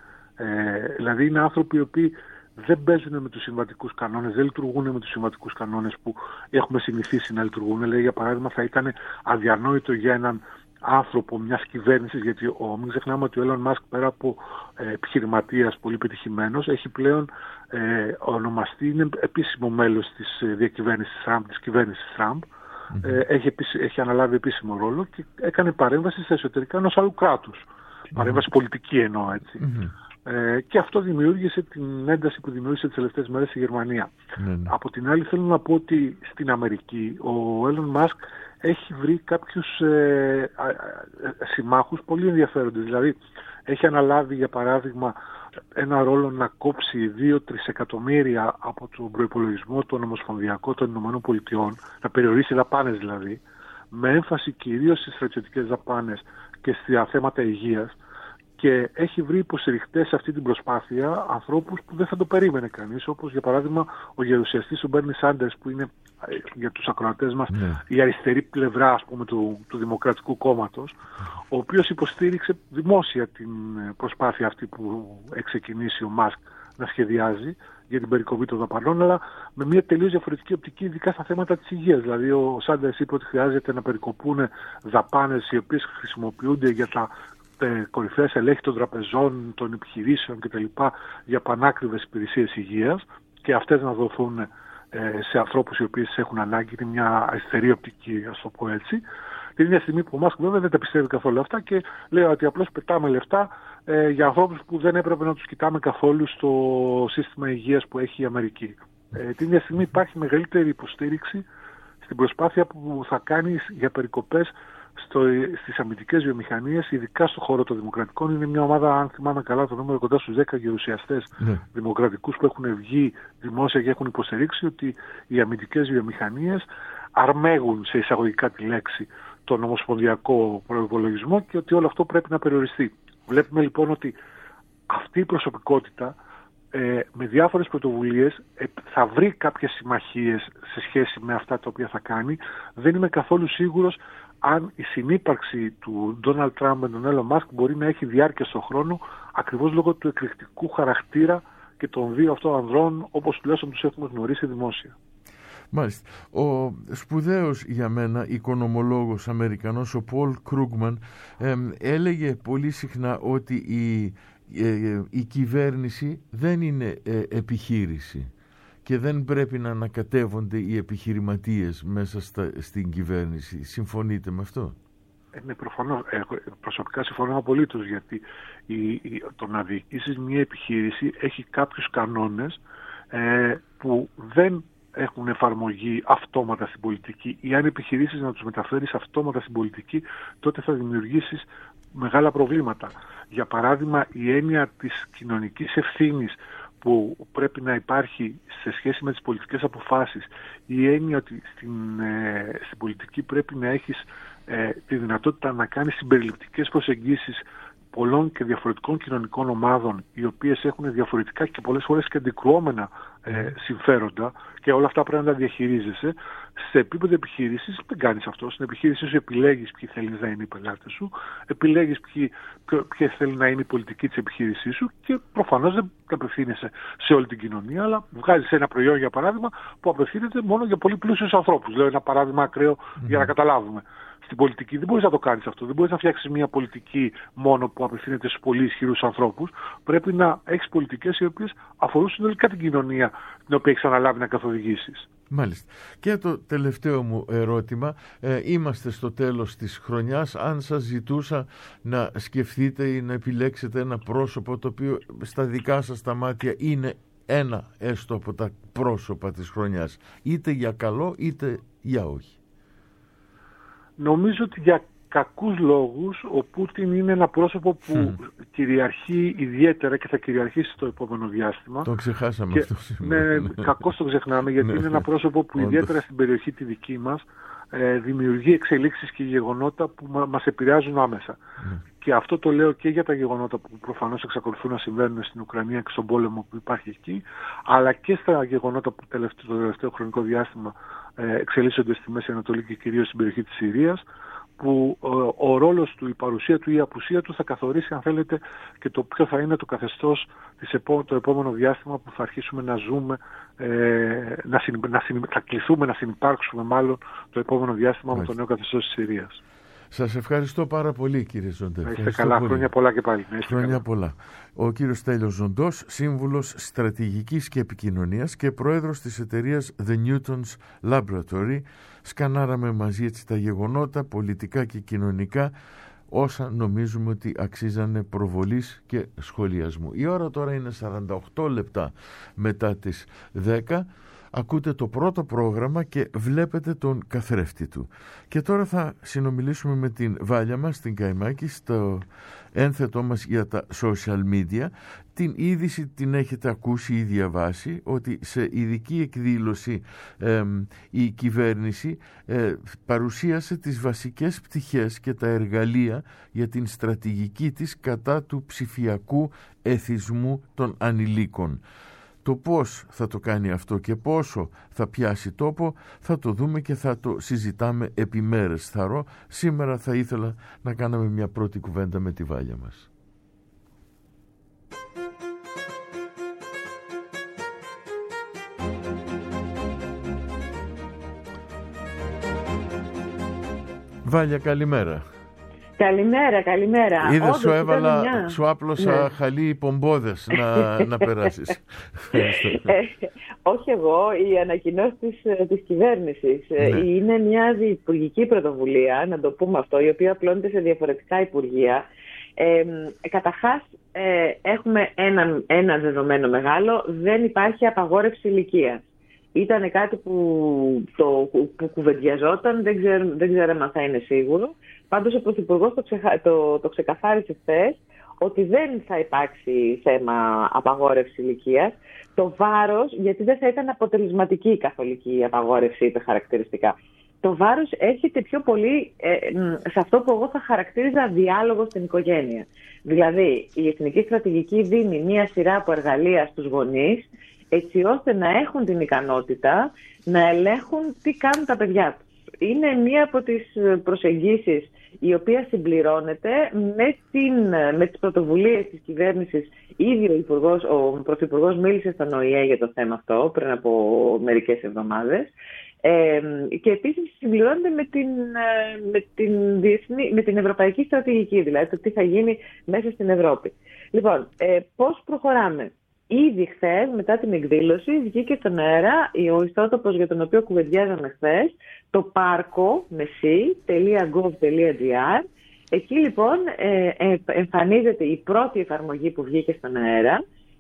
Ε, δηλαδή είναι άνθρωποι οι οποίοι δεν παίζουν με τους συμβατικούς κανόνες, δεν λειτουργούν με τους συμβατικούς κανόνες που έχουμε συνηθίσει να λειτουργούν. Δηλαδή, για παράδειγμα, θα ήταν αδιανόητο για έναν άνθρωπο μιας κυβέρνησης, γιατί ο, μην ξεχνάμε ότι ο Έλλον Μάσκ, πέρα από ε, επιχειρηματίας πολύ πετυχημένος, έχει πλέον ε, ονομαστεί, είναι επίσημο μέλος της ε, διακυβέρνησης Τραμπ, της κυβέρνησης Τραμπ. Mm-hmm. Ε, έχει, επίση, έχει αναλάβει επίσημο ρόλο και έκανε παρέμβαση στα εσωτερικά ενός άλλου κράτους. Mm-hmm. Παρέμβαση πολιτική εννοώ, έτσι. Mm-hmm. Ε, και αυτό δημιούργησε την ένταση που δημιούργησε τις τελευταίες μέρες στη Γερμανία. Mm-hmm. Από την άλλη θέλω να πω ότι στην Αμερική ο Έλλον Μάσκ έχει βρει κάποιους ε, ε, συμμάχους πολύ ενδιαφέροντες. Δηλαδή έχει αναλάβει για παράδειγμα ένα ρόλο να κόψει δύο τρισεκατομμύρια από τον προϋπολογισμό των ομοσπονδιακών των Ηνωμένων Πολιτειών, να περιορίσει δαπάνες δηλαδή, με έμφαση κυρίως στις στρατιωτικές δαπάνες και στα θέματα υγείας, και έχει βρει υποστηριχτές σε αυτή την προσπάθεια ανθρώπους που δεν θα το περίμενε κανείς, όπως για παράδειγμα ο γερουσιαστής ο Μπέρνι Σάντερς, που είναι για τους ακροατές μας ναι. η αριστερή πλευρά, ας πούμε, του, του Δημοκρατικού Κόμματος, ο οποίος υποστήριξε δημόσια την προσπάθεια αυτή που έχει ξεκινήσει ο Μάσκ να σχεδιάζει για την περικοπή των δαπανών, αλλά με μια τελείως διαφορετική οπτική, ειδικά στα θέματα της υγείας. Δηλαδή ο Σάντερς είπε ότι χρειάζεται να περικοπούν δαπάνες οι οποίες χρησιμοποιούνται για τα κορυφαίες ελέγχοι των τραπεζών, των επιχειρήσεων κτλ. Για πανάκριβες υπηρεσίες υγείας, και αυτές να δοθούν ε, σε ανθρώπους οι οποίοι έχουν ανάγκη. Είναι μια αριστερή οπτική, ας το πω έτσι. Την ίδια στιγμή που ο Μάσκ βέβαια δεν τα πιστεύει καθόλου αυτά και λέει ότι απλώς πετάμε λεφτά ε, για ανθρώπους που δεν έπρεπε να τους κοιτάμε καθόλου στο σύστημα υγείας που έχει η Αμερική. Ε, την ίδια στιγμή υπάρχει μεγαλύτερη υποστήριξη στην προσπάθεια που θα κάνει για περικοπές Στο, στις αμυντικές βιομηχανίες, ειδικά στον χώρο των δημοκρατικών. Είναι μια ομάδα, αν θυμάμαι καλά το νούμερο, κοντά στους δέκα γερουσιαστές ναι. δημοκρατικούς που έχουν βγει δημόσια και έχουν υποστηρίξει ότι οι αμυντικές βιομηχανίες αρμέγουν, σε εισαγωγικά τη λέξη, τον ομοσπονδιακό προϋπολογισμό και ότι όλο αυτό πρέπει να περιοριστεί. Βλέπουμε λοιπόν ότι αυτή η προσωπικότητα ε, με διάφορες πρωτοβουλίες ε, θα βρει κάποιες συμμαχίες σε σχέση με αυτά τα οποία θα κάνει. Δεν είμαι καθόλου σίγουρος αν η συνύπαρξη του Ντόναλντ Τραμπ με τον Έλλον Μάσκ μπορεί να έχει διάρκεια στον χρόνο, ακριβώς λόγω του εκρηκτικού χαρακτήρα και των δύο αυτών ανδρών, όπως τουλάχιστον τους έχουμε γνωρίσει δημόσια. Μάλιστα. Ο σπουδαίος για μένα οικονομολόγος Αμερικανός, ο Πολ Κρούγκμαν, ε, έλεγε πολύ συχνά ότι η, ε, η κυβέρνηση δεν είναι ε, επιχείρηση και δεν πρέπει να ανακατεύονται οι επιχειρηματίες μέσα στα, στην κυβέρνηση. Συμφωνείτε με αυτό? Ε, ναι, προφανώς. Ε, προσωπικά συμφωνώ απολύτως, γιατί η, η, το να διοικήσεις μια επιχείρηση έχει κάποιους κανόνες ε, που δεν έχουν εφαρμογή αυτόματα στην πολιτική, ή αν επιχειρήσεις να τους μεταφέρεις αυτόματα στην πολιτική, τότε θα δημιουργήσεις μεγάλα προβλήματα. Για παράδειγμα, η έννοια της κοινωνικής ευθύνης που πρέπει να υπάρχει σε σχέση με τις πολιτικές αποφάσεις, η έννοια ότι στην, ε, στην πολιτική πρέπει να έχεις ε, τη δυνατότητα να κάνεις συμπεριληπτικές προσεγγίσεις πολλών και διαφορετικών κοινωνικών ομάδων, οι οποίες έχουν διαφορετικά και πολλές φορές και αντικρουόμενα ε, συμφέροντα, και όλα αυτά πρέπει να τα διαχειρίζεσαι. Σε επίπεδο επιχείρησης δεν κάνεις αυτό. Στην επιχείρησή σου επιλέγεις ποιοι θέλεις να είναι οι πελάτες σου, επιλέγεις ποιοι, ποιοι θέλει να είναι η πολιτική της επιχείρησής σου, και προφανώς δεν απευθύνεσαι σε όλη την κοινωνία, αλλά βγάζεις ένα προϊόν, για παράδειγμα, που απευθύνεται μόνο για πολύ πλούσιους ανθρώπους. Λέω ένα παράδειγμα ακραίο mm-hmm. για να καταλάβουμε. Στην πολιτική δεν μπορείς να το κάνεις αυτό. Δεν μπορείς να φτιάξεις μια πολιτική μόνο που απευθύνεται στους πολύ ισχυρούς ανθρώπους. Πρέπει να έχεις πολιτικές οι οποίες αφορούν συνολικά την κοινωνία την οποία έχεις αναλάβει να καθοδηγήσεις. Μάλιστα. Και το τελευταίο μου ερώτημα, ε, είμαστε στο τέλος της χρονιάς. Αν σας ζητούσα να σκεφτείτε ή να επιλέξετε ένα πρόσωπο το οποίο στα δικά σας τα μάτια είναι ένα έστω από τα πρόσωπα της χρονιάς, είτε για καλό είτε για όχι. Νομίζω ότι για κακούς λόγους ο Πούτιν είναι ένα πρόσωπο που mm. κυριαρχεί ιδιαίτερα και θα κυριαρχήσει στο επόμενο διάστημα. Το ξεχάσαμε και, αυτό σήμερα. Ναι, κακώς το ξεχνάμε, γιατί είναι ένα πρόσωπο που ιδιαίτερα στην περιοχή τη δική μας ε, δημιουργεί εξελίξεις και γεγονότα που μα, μας επηρεάζουν άμεσα. Mm. Και αυτό το λέω και για τα γεγονότα που προφανώς εξακολουθούν να συμβαίνουν στην Ουκρανία και στον πόλεμο που υπάρχει εκεί, αλλά και στα γεγονότα που τελευταίο, το τελευταίο χρονικό διάστημα ε, εξελίσσονται στη Μέση Ανατολή και κυρίως στην περιοχή της Συρίας, που ο, ο ρόλος του, η παρουσία του ή η απουσία του θα καθορίσει, αν θέλετε, και το ποιο θα είναι το καθεστώς της επό, το επόμενο διάστημα που θα αρχίσουμε να ζούμε, ε, να, συν, να συν, θα κληθούμε να συνυπάρξουμε μάλλον το επόμενο διάστημα Μάλιστα. με το νέο καθεστώς της Συρίας. Σας ευχαριστώ πάρα πολύ, κύριε Ζοντέ. Να είστε καλά, πολύ. Χρόνια πολλά και πάλι. Χρόνια καλά. πολλά. Ο κύριος Στέλιος Ζοντός, σύμβουλος στρατηγικής και επικοινωνίας και πρόεδρος της εταιρείας The Newton's Laboratory. Σκανάραμε μαζί έτσι τα γεγονότα, πολιτικά και κοινωνικά, όσα νομίζουμε ότι αξίζανε προβολής και σχολιασμού. Η ώρα τώρα είναι σαράντα οκτώ λεπτά μετά τις δέκα. Ακούτε το πρώτο πρόγραμμα και βλέπετε τον καθρέφτη του. Και τώρα θα συνομιλήσουμε με την Βάλια μας, την Καϊμάκη, στο ένθετό μας για τα social media. Την είδηση την έχετε ακούσει ή διαβάσει, ότι σε ειδική εκδήλωση ε, η κυβέρνηση ε, παρουσίασε τις βασικές πτυχές και τα εργαλεία για την στρατηγική της κατά του ψηφιακού εθισμού των ανηλίκων. Το πώς θα το κάνει αυτό και πόσο θα πιάσει τόπο θα το δούμε και θα το συζητάμε επί μέρες. Θαρώ, σήμερα θα ήθελα να κάναμε μια πρώτη κουβέντα με τη Βάλια μας. Βάλια, καλημέρα. Καλημέρα, καλημέρα. Είδες, Όντως, σου έβαλα, μια... σου άπλωσα ναι. χαλί πομπόδες να, να περάσεις. ε, όχι εγώ, η ανακοινώση της, της κυβέρνησης. Ναι. Είναι μια διυπουργική πρωτοβουλία, να το πούμε αυτό, η οποία απλώνεται σε διαφορετικά υπουργεία. Ε, καταρχάς, ε, έχουμε ένα, ένα δεδομένο μεγάλο, δεν υπάρχει απαγόρευση ηλικίας. Ήταν κάτι που, το, που κουβεντιαζόταν, δεν, ξέρ, δεν ξέραμε αν θα είναι σίγουρο. Πάντως ο Πρωθυπουργός το, ξεχα... το, το ξεκαθάρισε χθες ότι δεν θα υπάρξει θέμα απαγόρευση ηλικίας. Το βάρος, γιατί δεν θα ήταν αποτελεσματική η καθολική απαγόρευση, είπε χαρακτηριστικά. Το βάρος έρχεται πιο πολύ ε, σε αυτό που εγώ θα χαρακτήριζα διάλογο στην οικογένεια. Δηλαδή, η Εθνική Στρατηγική δίνει μία σειρά από εργαλεία στους γονείς, έτσι ώστε να έχουν την ικανότητα να ελέγχουν τι κάνουν τα παιδιά τους. Είναι μία από τις προσεγγίσεις η οποία συμπληρώνεται με, την, με τις πρωτοβουλίες της κυβέρνησης. Ήδη ο, Υπουργός, ο Πρωθυπουργός μίλησε στον Ο Η Ε για το θέμα αυτό πριν από μερικές εβδομάδες. Ε, και επίσης συμπληρώνεται με την, με, την διεθνή, με την ευρωπαϊκή στρατηγική, δηλαδή το τι θα γίνει μέσα στην Ευρώπη. Λοιπόν, ε, πώς προχωράμε. Ήδη χθες, μετά την εκδήλωση, βγήκε στον αέρα ο ιστότοπος για τον οποίο κουβεντιάζαμε χθες, το πάρκο με σι τελεία γκοβ τελεία τζι άρ. Εκεί λοιπόν ε, ε, εμφανίζεται η πρώτη εφαρμογή που βγήκε στον αέρα,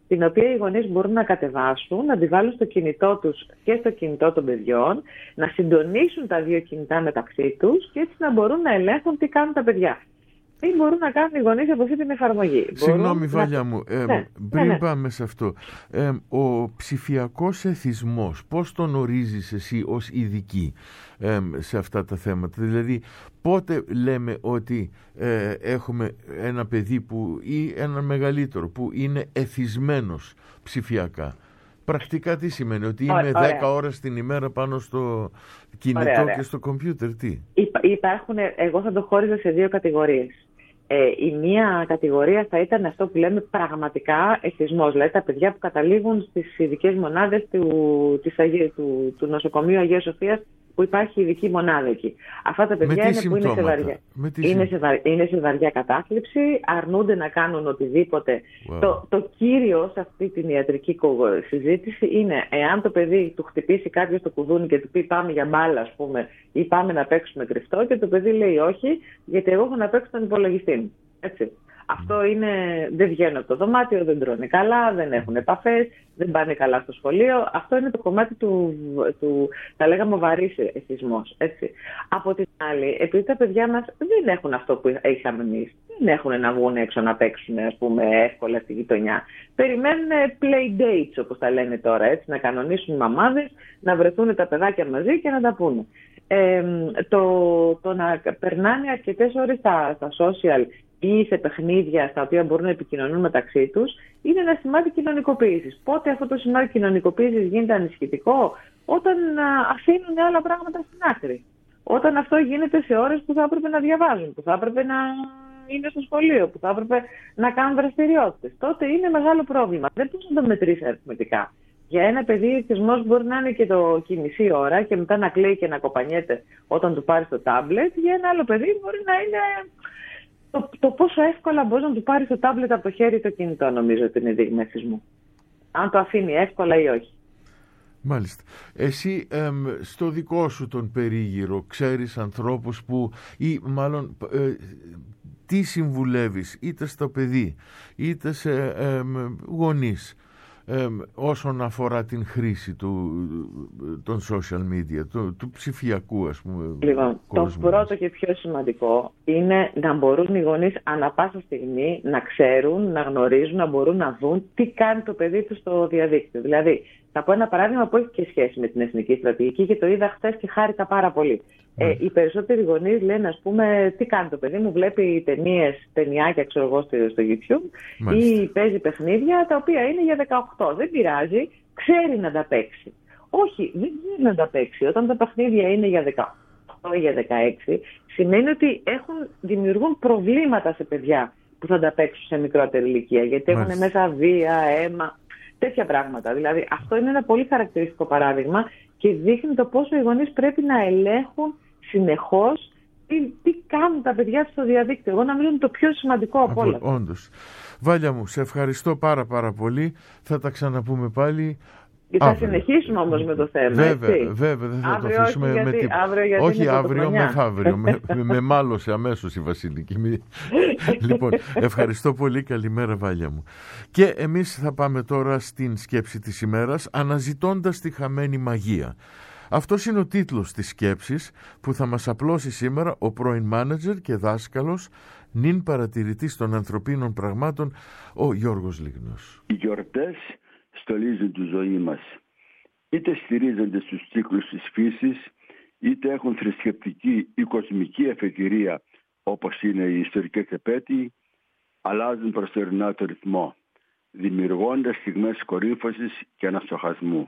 την οποία οι γονείς μπορούν να κατεβάσουν, να τη βάλουν στο κινητό τους και στο κινητό των παιδιών, να συντονίσουν τα δύο κινητά μεταξύ τους και έτσι να μπορούν να ελέγχουν τι κάνουν τα παιδιά. Τι μπορούν να κάνουν οι γονείς από αυτή την εφαρμογή. Συγγνώμη, Βάλια να... μου, ε, ναι, πριν ναι, ναι. πάμε σε αυτό, ε, ο ψηφιακός εθισμός, πώς τον ορίζεις εσύ ως ειδική ε, σε αυτά τα θέματα? Δηλαδή, πότε λέμε ότι ε, έχουμε ένα παιδί που, ή ένα μεγαλύτερο που είναι εθισμένος ψηφιακά? Πρακτικά τι σημαίνει? Ότι είμαι δέκα ώρες την ημέρα πάνω στο κινητό ωραία, ωραία. και στο κομπιούτερ? Τι? Υπάρχουν, εγώ θα το χώριζα σε δύο κατηγορίες. Ε, η μία κατηγορία θα ήταν αυτό που λέμε πραγματικά εθισμός, δηλαδή τα παιδιά που καταλήγουν στις ειδικές μονάδες του, της Αγία, του, του νοσοκομείου Αγίας Σοφίας, που υπάρχει ειδική μονάδα εκεί. Αυτά τα παιδιά είναι που είναι σε, βαριά, είναι, σε βαριά, είναι σε βαριά κατάθλιψη, αρνούνται να κάνουν οτιδήποτε. Wow. Το, το κύριο σε αυτή την ιατρική συζήτηση είναι εάν το παιδί του χτυπήσει κάποιο στο κουδούνι και του πει πάμε για μπάλα, ας πούμε, ή πάμε να παίξουμε κρυφτό, και το παιδί λέει όχι, γιατί εγώ έχω να παίξω τον υπολογιστή μου. Έτσι. Αυτό είναι, δεν βγαίνουν από το δωμάτιο, δεν τρώνε καλά, δεν έχουν επαφές, δεν πάνε καλά στο σχολείο. Αυτό είναι το κομμάτι του, του θα λέγαμε, βαρύς εθισμός. Έτσι. Από την άλλη, επειδή τα παιδιά μας δεν έχουν αυτό που είχαμε εμείς, δεν έχουν να βγουν έξω να παίξουν, ας πούμε, εύκολα στη γειτονιά. Περιμένουν play dates, όπως τα λένε τώρα, έτσι, να κανονίσουν μαμάδες, να βρεθούν τα παιδάκια μαζί και να τα πούνε. Ε, το, το να περνάνε αρκετές ώρες στα, στα social ή σε παιχνίδια στα οποία μπορούν να επικοινωνούν μεταξύ τους, είναι ένα σημάδι κοινωνικοποίησης. Πότε αυτό το σημάδι κοινωνικοποίησης γίνεται ανησυχητικό? Όταν α, αφήνουν άλλα πράγματα στην άκρη. Όταν αυτό γίνεται σε ώρες που θα έπρεπε να διαβάζουν, που θα έπρεπε να είναι στο σχολείο, που θα έπρεπε να κάνουν δραστηριότητες. Τότε είναι μεγάλο πρόβλημα. Δεν μπορεί να το μετρήσει αριθμητικά. Για ένα παιδί, ο εθισμός μπορεί να είναι και το και μισή ώρα και μετά να κλαίει και να κοπανιέται όταν του πάρει το τάμπλετ. Για ένα άλλο παιδί μπορεί να είναι το, το πόσο εύκολα μπορεί να του πάρει το τάμπλετ από το χέρι το κινητό, νομίζω ότι είναι δείγμα εθισμού. Αν το αφήνει εύκολα ή όχι. Μάλιστα. Εσύ εμ, στο δικό σου τον περίγυρο ξέρεις ανθρώπους που, ή μάλλον ε, τι συμβουλεύεις είτε στο παιδί είτε σε ε, γονείς ε, όσον αφορά την χρήση του, των social media, του, του ψηφιακού, ας πούμε, λοιπόν, κόσμου? Το πρώτο και πιο σημαντικό είναι να μπορούν οι γονείς ανά πάσα στιγμή να ξέρουν, να γνωρίζουν, να μπορούν να δουν τι κάνει το παιδί του στο διαδίκτυο. Δηλαδή, θα πω ένα παράδειγμα που έχει και σχέση με την εθνική στρατηγική και το είδα χθες και χάρηκα πάρα πολύ. Mm. Ε, οι περισσότεροι γονείς λένε, ας πούμε, τι κάνει το παιδί μου, βλέπει ταινίες, ταινιάκια, ξέρω εγώ, στο, στο YouTube mm. ή παίζει παιχνίδια τα οποία είναι για δεκαοκτώ. Δεν πειράζει, ξέρει να τα παίξει. Όχι, δεν ξέρει να τα παίξει. Όταν τα παιχνίδια είναι για δεκαοκτώ ή για δεκαέξι, σημαίνει ότι έχουν, δημιουργούν προβλήματα σε παιδιά που θα τα παίξουν σε μικρότερη ηλικία. Γιατί έχουν μέσα βία, αίμα, τέτοια πράγματα. Δηλαδή, αυτό είναι ένα πολύ χαρακτηριστικό παράδειγμα και δείχνει το πόσο οι γονείς πρέπει να ελέγχουν συνεχώς τι, τι κάνουν τα παιδιά στο διαδίκτυο. Εγώ νομίζω είναι το πιο σημαντικό από όλα. Όντως. Βάλια μου, σε ευχαριστώ πάρα πάρα πολύ. Θα τα ξαναπούμε πάλι. Θα αύριο. συνεχίσουμε όμως με το θέμα. Βέβαια, έτσι. βέβαια, δεν θα αύριο το αφήσουμε όχι, με γιατί, την... αύριο γιατί όχι αύριο, μεθαύριο. με, με, με μάλωσε αμέσως η Βασιλική. Λοιπόν, ευχαριστώ πολύ. Καλημέρα, Βάλια μου. Και εμείς θα πάμε τώρα στην σκέψη της ημέρας, αναζητώντας τη χαμένη μαγεία. Αυτός είναι ο τίτλος της σκέψης που θα μας απλώσει σήμερα ο πρώην μάνατζερ και δάσκαλος, νυν παρατηρητής των ανθρωπίνων πραγμάτων, ο Γιώργος Λίγνος. Οι γιορτές στολίζουν τη ζωή μας. Είτε στηρίζονται στους κύκλους της φύσης, είτε έχουν θρησκευτική ή κοσμική αφετηρία, όπως είναι οι ιστορικές επέτειοι, αλλάζουν προσωρινά το ρυθμό, δημιουργώντας στιγμές κορύφωσης και αναστοχασμού.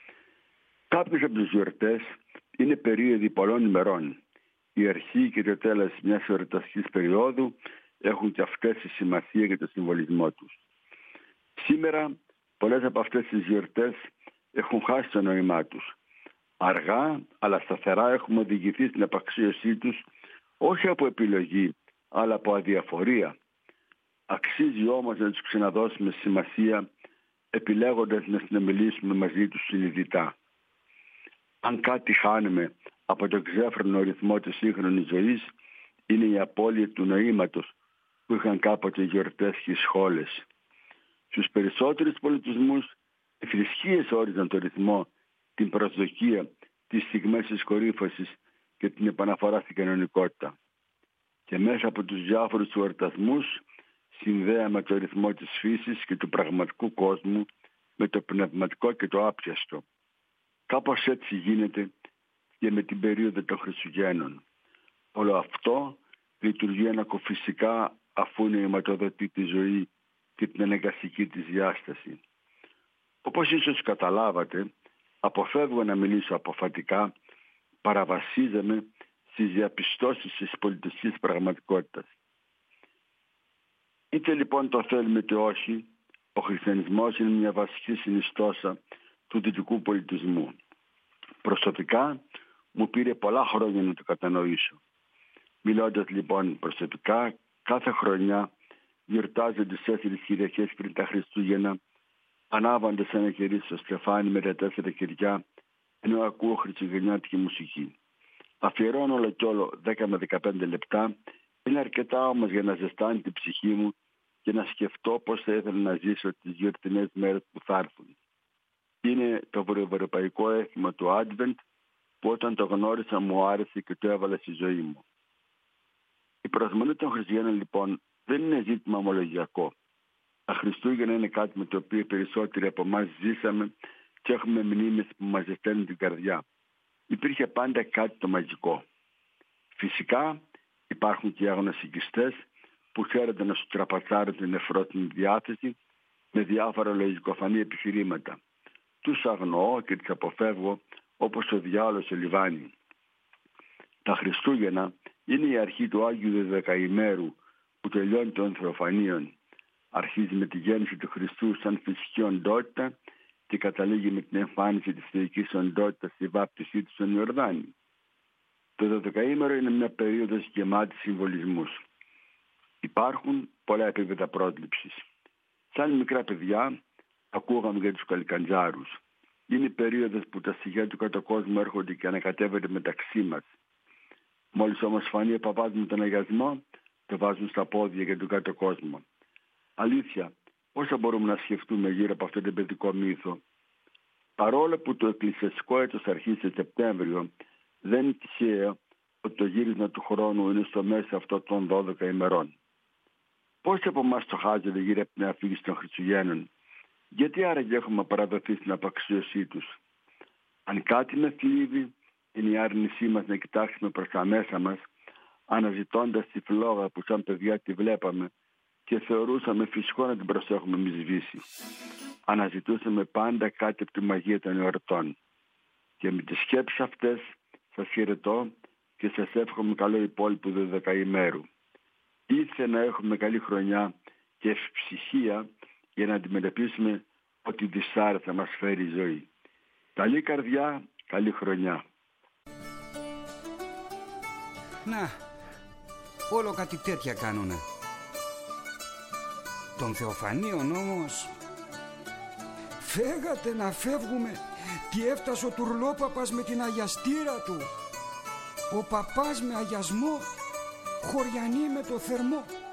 Κάποιες από τις γιορτές είναι περίοδοι πολλών ημερών. Η αρχή και το τέλος μιας εορταστικής περίοδου έχουν και αυτές τη σημασία και το συμβολισμό τους. Σήμερα πολλές από αυτές τις γιορτές έχουν χάσει το νόημά τους. Αργά αλλά σταθερά έχουμε οδηγηθεί στην απαξίωσή τους, όχι από επιλογή αλλά από αδιαφορία. Αξίζει όμως να τους ξαναδώσουμε σημασία, επιλέγοντας να συνομιλήσουμε μαζί τους συνειδητά. Αν κάτι χάνουμε από το ξέφρενο ρυθμό της σύγχρονης ζωής, είναι η απώλεια του νοήματος που είχαν κάποτε οι γιορτές και οι σχόλες. Στους περισσότερους πολιτισμούς, οι θρησκείες όριζαν το ρυθμό, την προσδοκία, τις στιγμές της κορύφωσης και την επαναφορά στην κανονικότητα. Και μέσα από τους διάφορους εορτασμούς συνδέαμε το ρυθμό της φύσης και του πραγματικού κόσμου με το πνευματικό και το άπιαστο. Κάπως έτσι γίνεται και με την περίοδο των Χριστουγέννων. Όλο αυτό λειτουργεί ανακοφυσικά, αφού είναι η αιματοδοτή τη ζωή και την αναγκαστική της διάσταση. Όπως ίσως καταλάβατε, αποφεύγω να μιλήσω αποφατικά, παραβασίζομαι στις διαπιστώσεις της πολιτιστικής πραγματικότητας. Είτε λοιπόν το θέλουμε είτε όχι, ο χριστιανισμός είναι μια βασική συνιστόσα του δυτικού πολιτισμού. Προσωπικά μου πήρε πολλά χρόνια να το κατανοήσω. Μιλώντας λοιπόν προσωπικά, κάθε χρονιά γιορτάζω τις τέσσερις Κυριακές πριν τα Χριστούγεννα, ανάβοντας ένα κερί στο στεφάνι με τα τέσσερα κεριά, ενώ ακούω χριστουγεννιάτικη μουσική. Αφιερώνω όλο κι όλο δέκα με δεκαπέντε λεπτά, είναι αρκετά όμως για να ζεστάνει την ψυχή μου και να σκεφτώ πώς θα ήθελα να ζήσω τις γιορτινές μέρες που θα έρθουν. Είναι το βορειοευρωπαϊκό έθιμο του Advent, που όταν το γνώρισα μου άρεσε και το έβαλα στη ζωή μου. Η προσμονή των Χριστουγέννων λοιπόν δεν είναι ζήτημα ομολογιακό. Τα Χριστούγεννα είναι κάτι με το οποίο περισσότεροι από εμάς ζήσαμε και έχουμε μνήμες που μας ζεσταίνουν την καρδιά. Υπήρχε πάντα κάτι το μαγικό. Φυσικά υπάρχουν και οι αγνωσικιστές που χαίρονται να σου τραπατσάρουν την νεφρότιμη διάθεση με διάφορα λογικοφανή επιχειρήματα. Τους αγνοώ και τις αποφεύγω όπως ο διάολος στο λιβάνι. Τα Χριστούγεννα είναι η αρχή του Άγιου Δεκαημέρου που τελειώνει των Θεοφανίων. Αρχίζει με τη γέννηση του Χριστού σαν φυσική οντότητα και καταλήγει με την εμφάνιση της θεϊκής οντότητας στη βάπτισή του στον Ιορδάνη. Το Δεκαήμερο είναι μια περίοδος γεμάτη συμβολισμούς. Υπάρχουν πολλά επίπεδα πρόσληψης. Σαν μικρά παιδιά ακούγαμε για τους καλικαντζάρους. Είναι η περίοδος που τα στοιχεία του κάτω κόσμου έρχονται και ανακατεύονται μεταξύ μας. Μόλις όμως φανεί ο παπάς με τον αγιασμό, το βάζουν στα πόδια για τον κάτω κόσμο. Αλήθεια, πόσα μπορούμε να σκεφτούμε γύρω από αυτό το παιδικό μύθο. Παρόλο που το εκκλησιαστικό έτος αρχίζει σε Σεπτέμβριο, δεν είναι τυχαίο ότι το γύρισμα του χρόνου είναι στο μέσο αυτό των δώδεκα ημερών. Πόσοι από εμάς το χάζονται γύρω από την αφήγηση των Χριστουγέννων, γιατί άραγε έχουμε παραδοθεί στην απαξίωσή τους? Αν κάτι με θλίβει, είναι η άρνησή μας να κοιτάξουμε προς τα μέσα μας, αναζητώντας τη φλόγα που σαν παιδιά τη βλέπαμε και θεωρούσαμε φυσικό να την προσέχουμε μη σβήσει. Αναζητούσαμε πάντα κάτι από τη μαγεία των εορτών. Και με τις σκέψεις αυτές σας χαιρετώ και σας εύχομαι καλό υπόλοιπο δεκαημέρου. Ήθελα να έχουμε καλή χρονιά και ευψυχία για να αντιμετωπίσουμε ό,τι δυσάρε θα μας φέρει η ζωή. Καλή καρδιά, καλή χρονιά. Να, όλο κάτι τέτοια κάνουνε. Των Θεοφανίων όμως φέγατε να φεύγουμε. Τι έφτασε ο τουρλόπαπας με την αγιαστήρα του, ο παπάς με αγιασμό, χωριανή με το θερμό.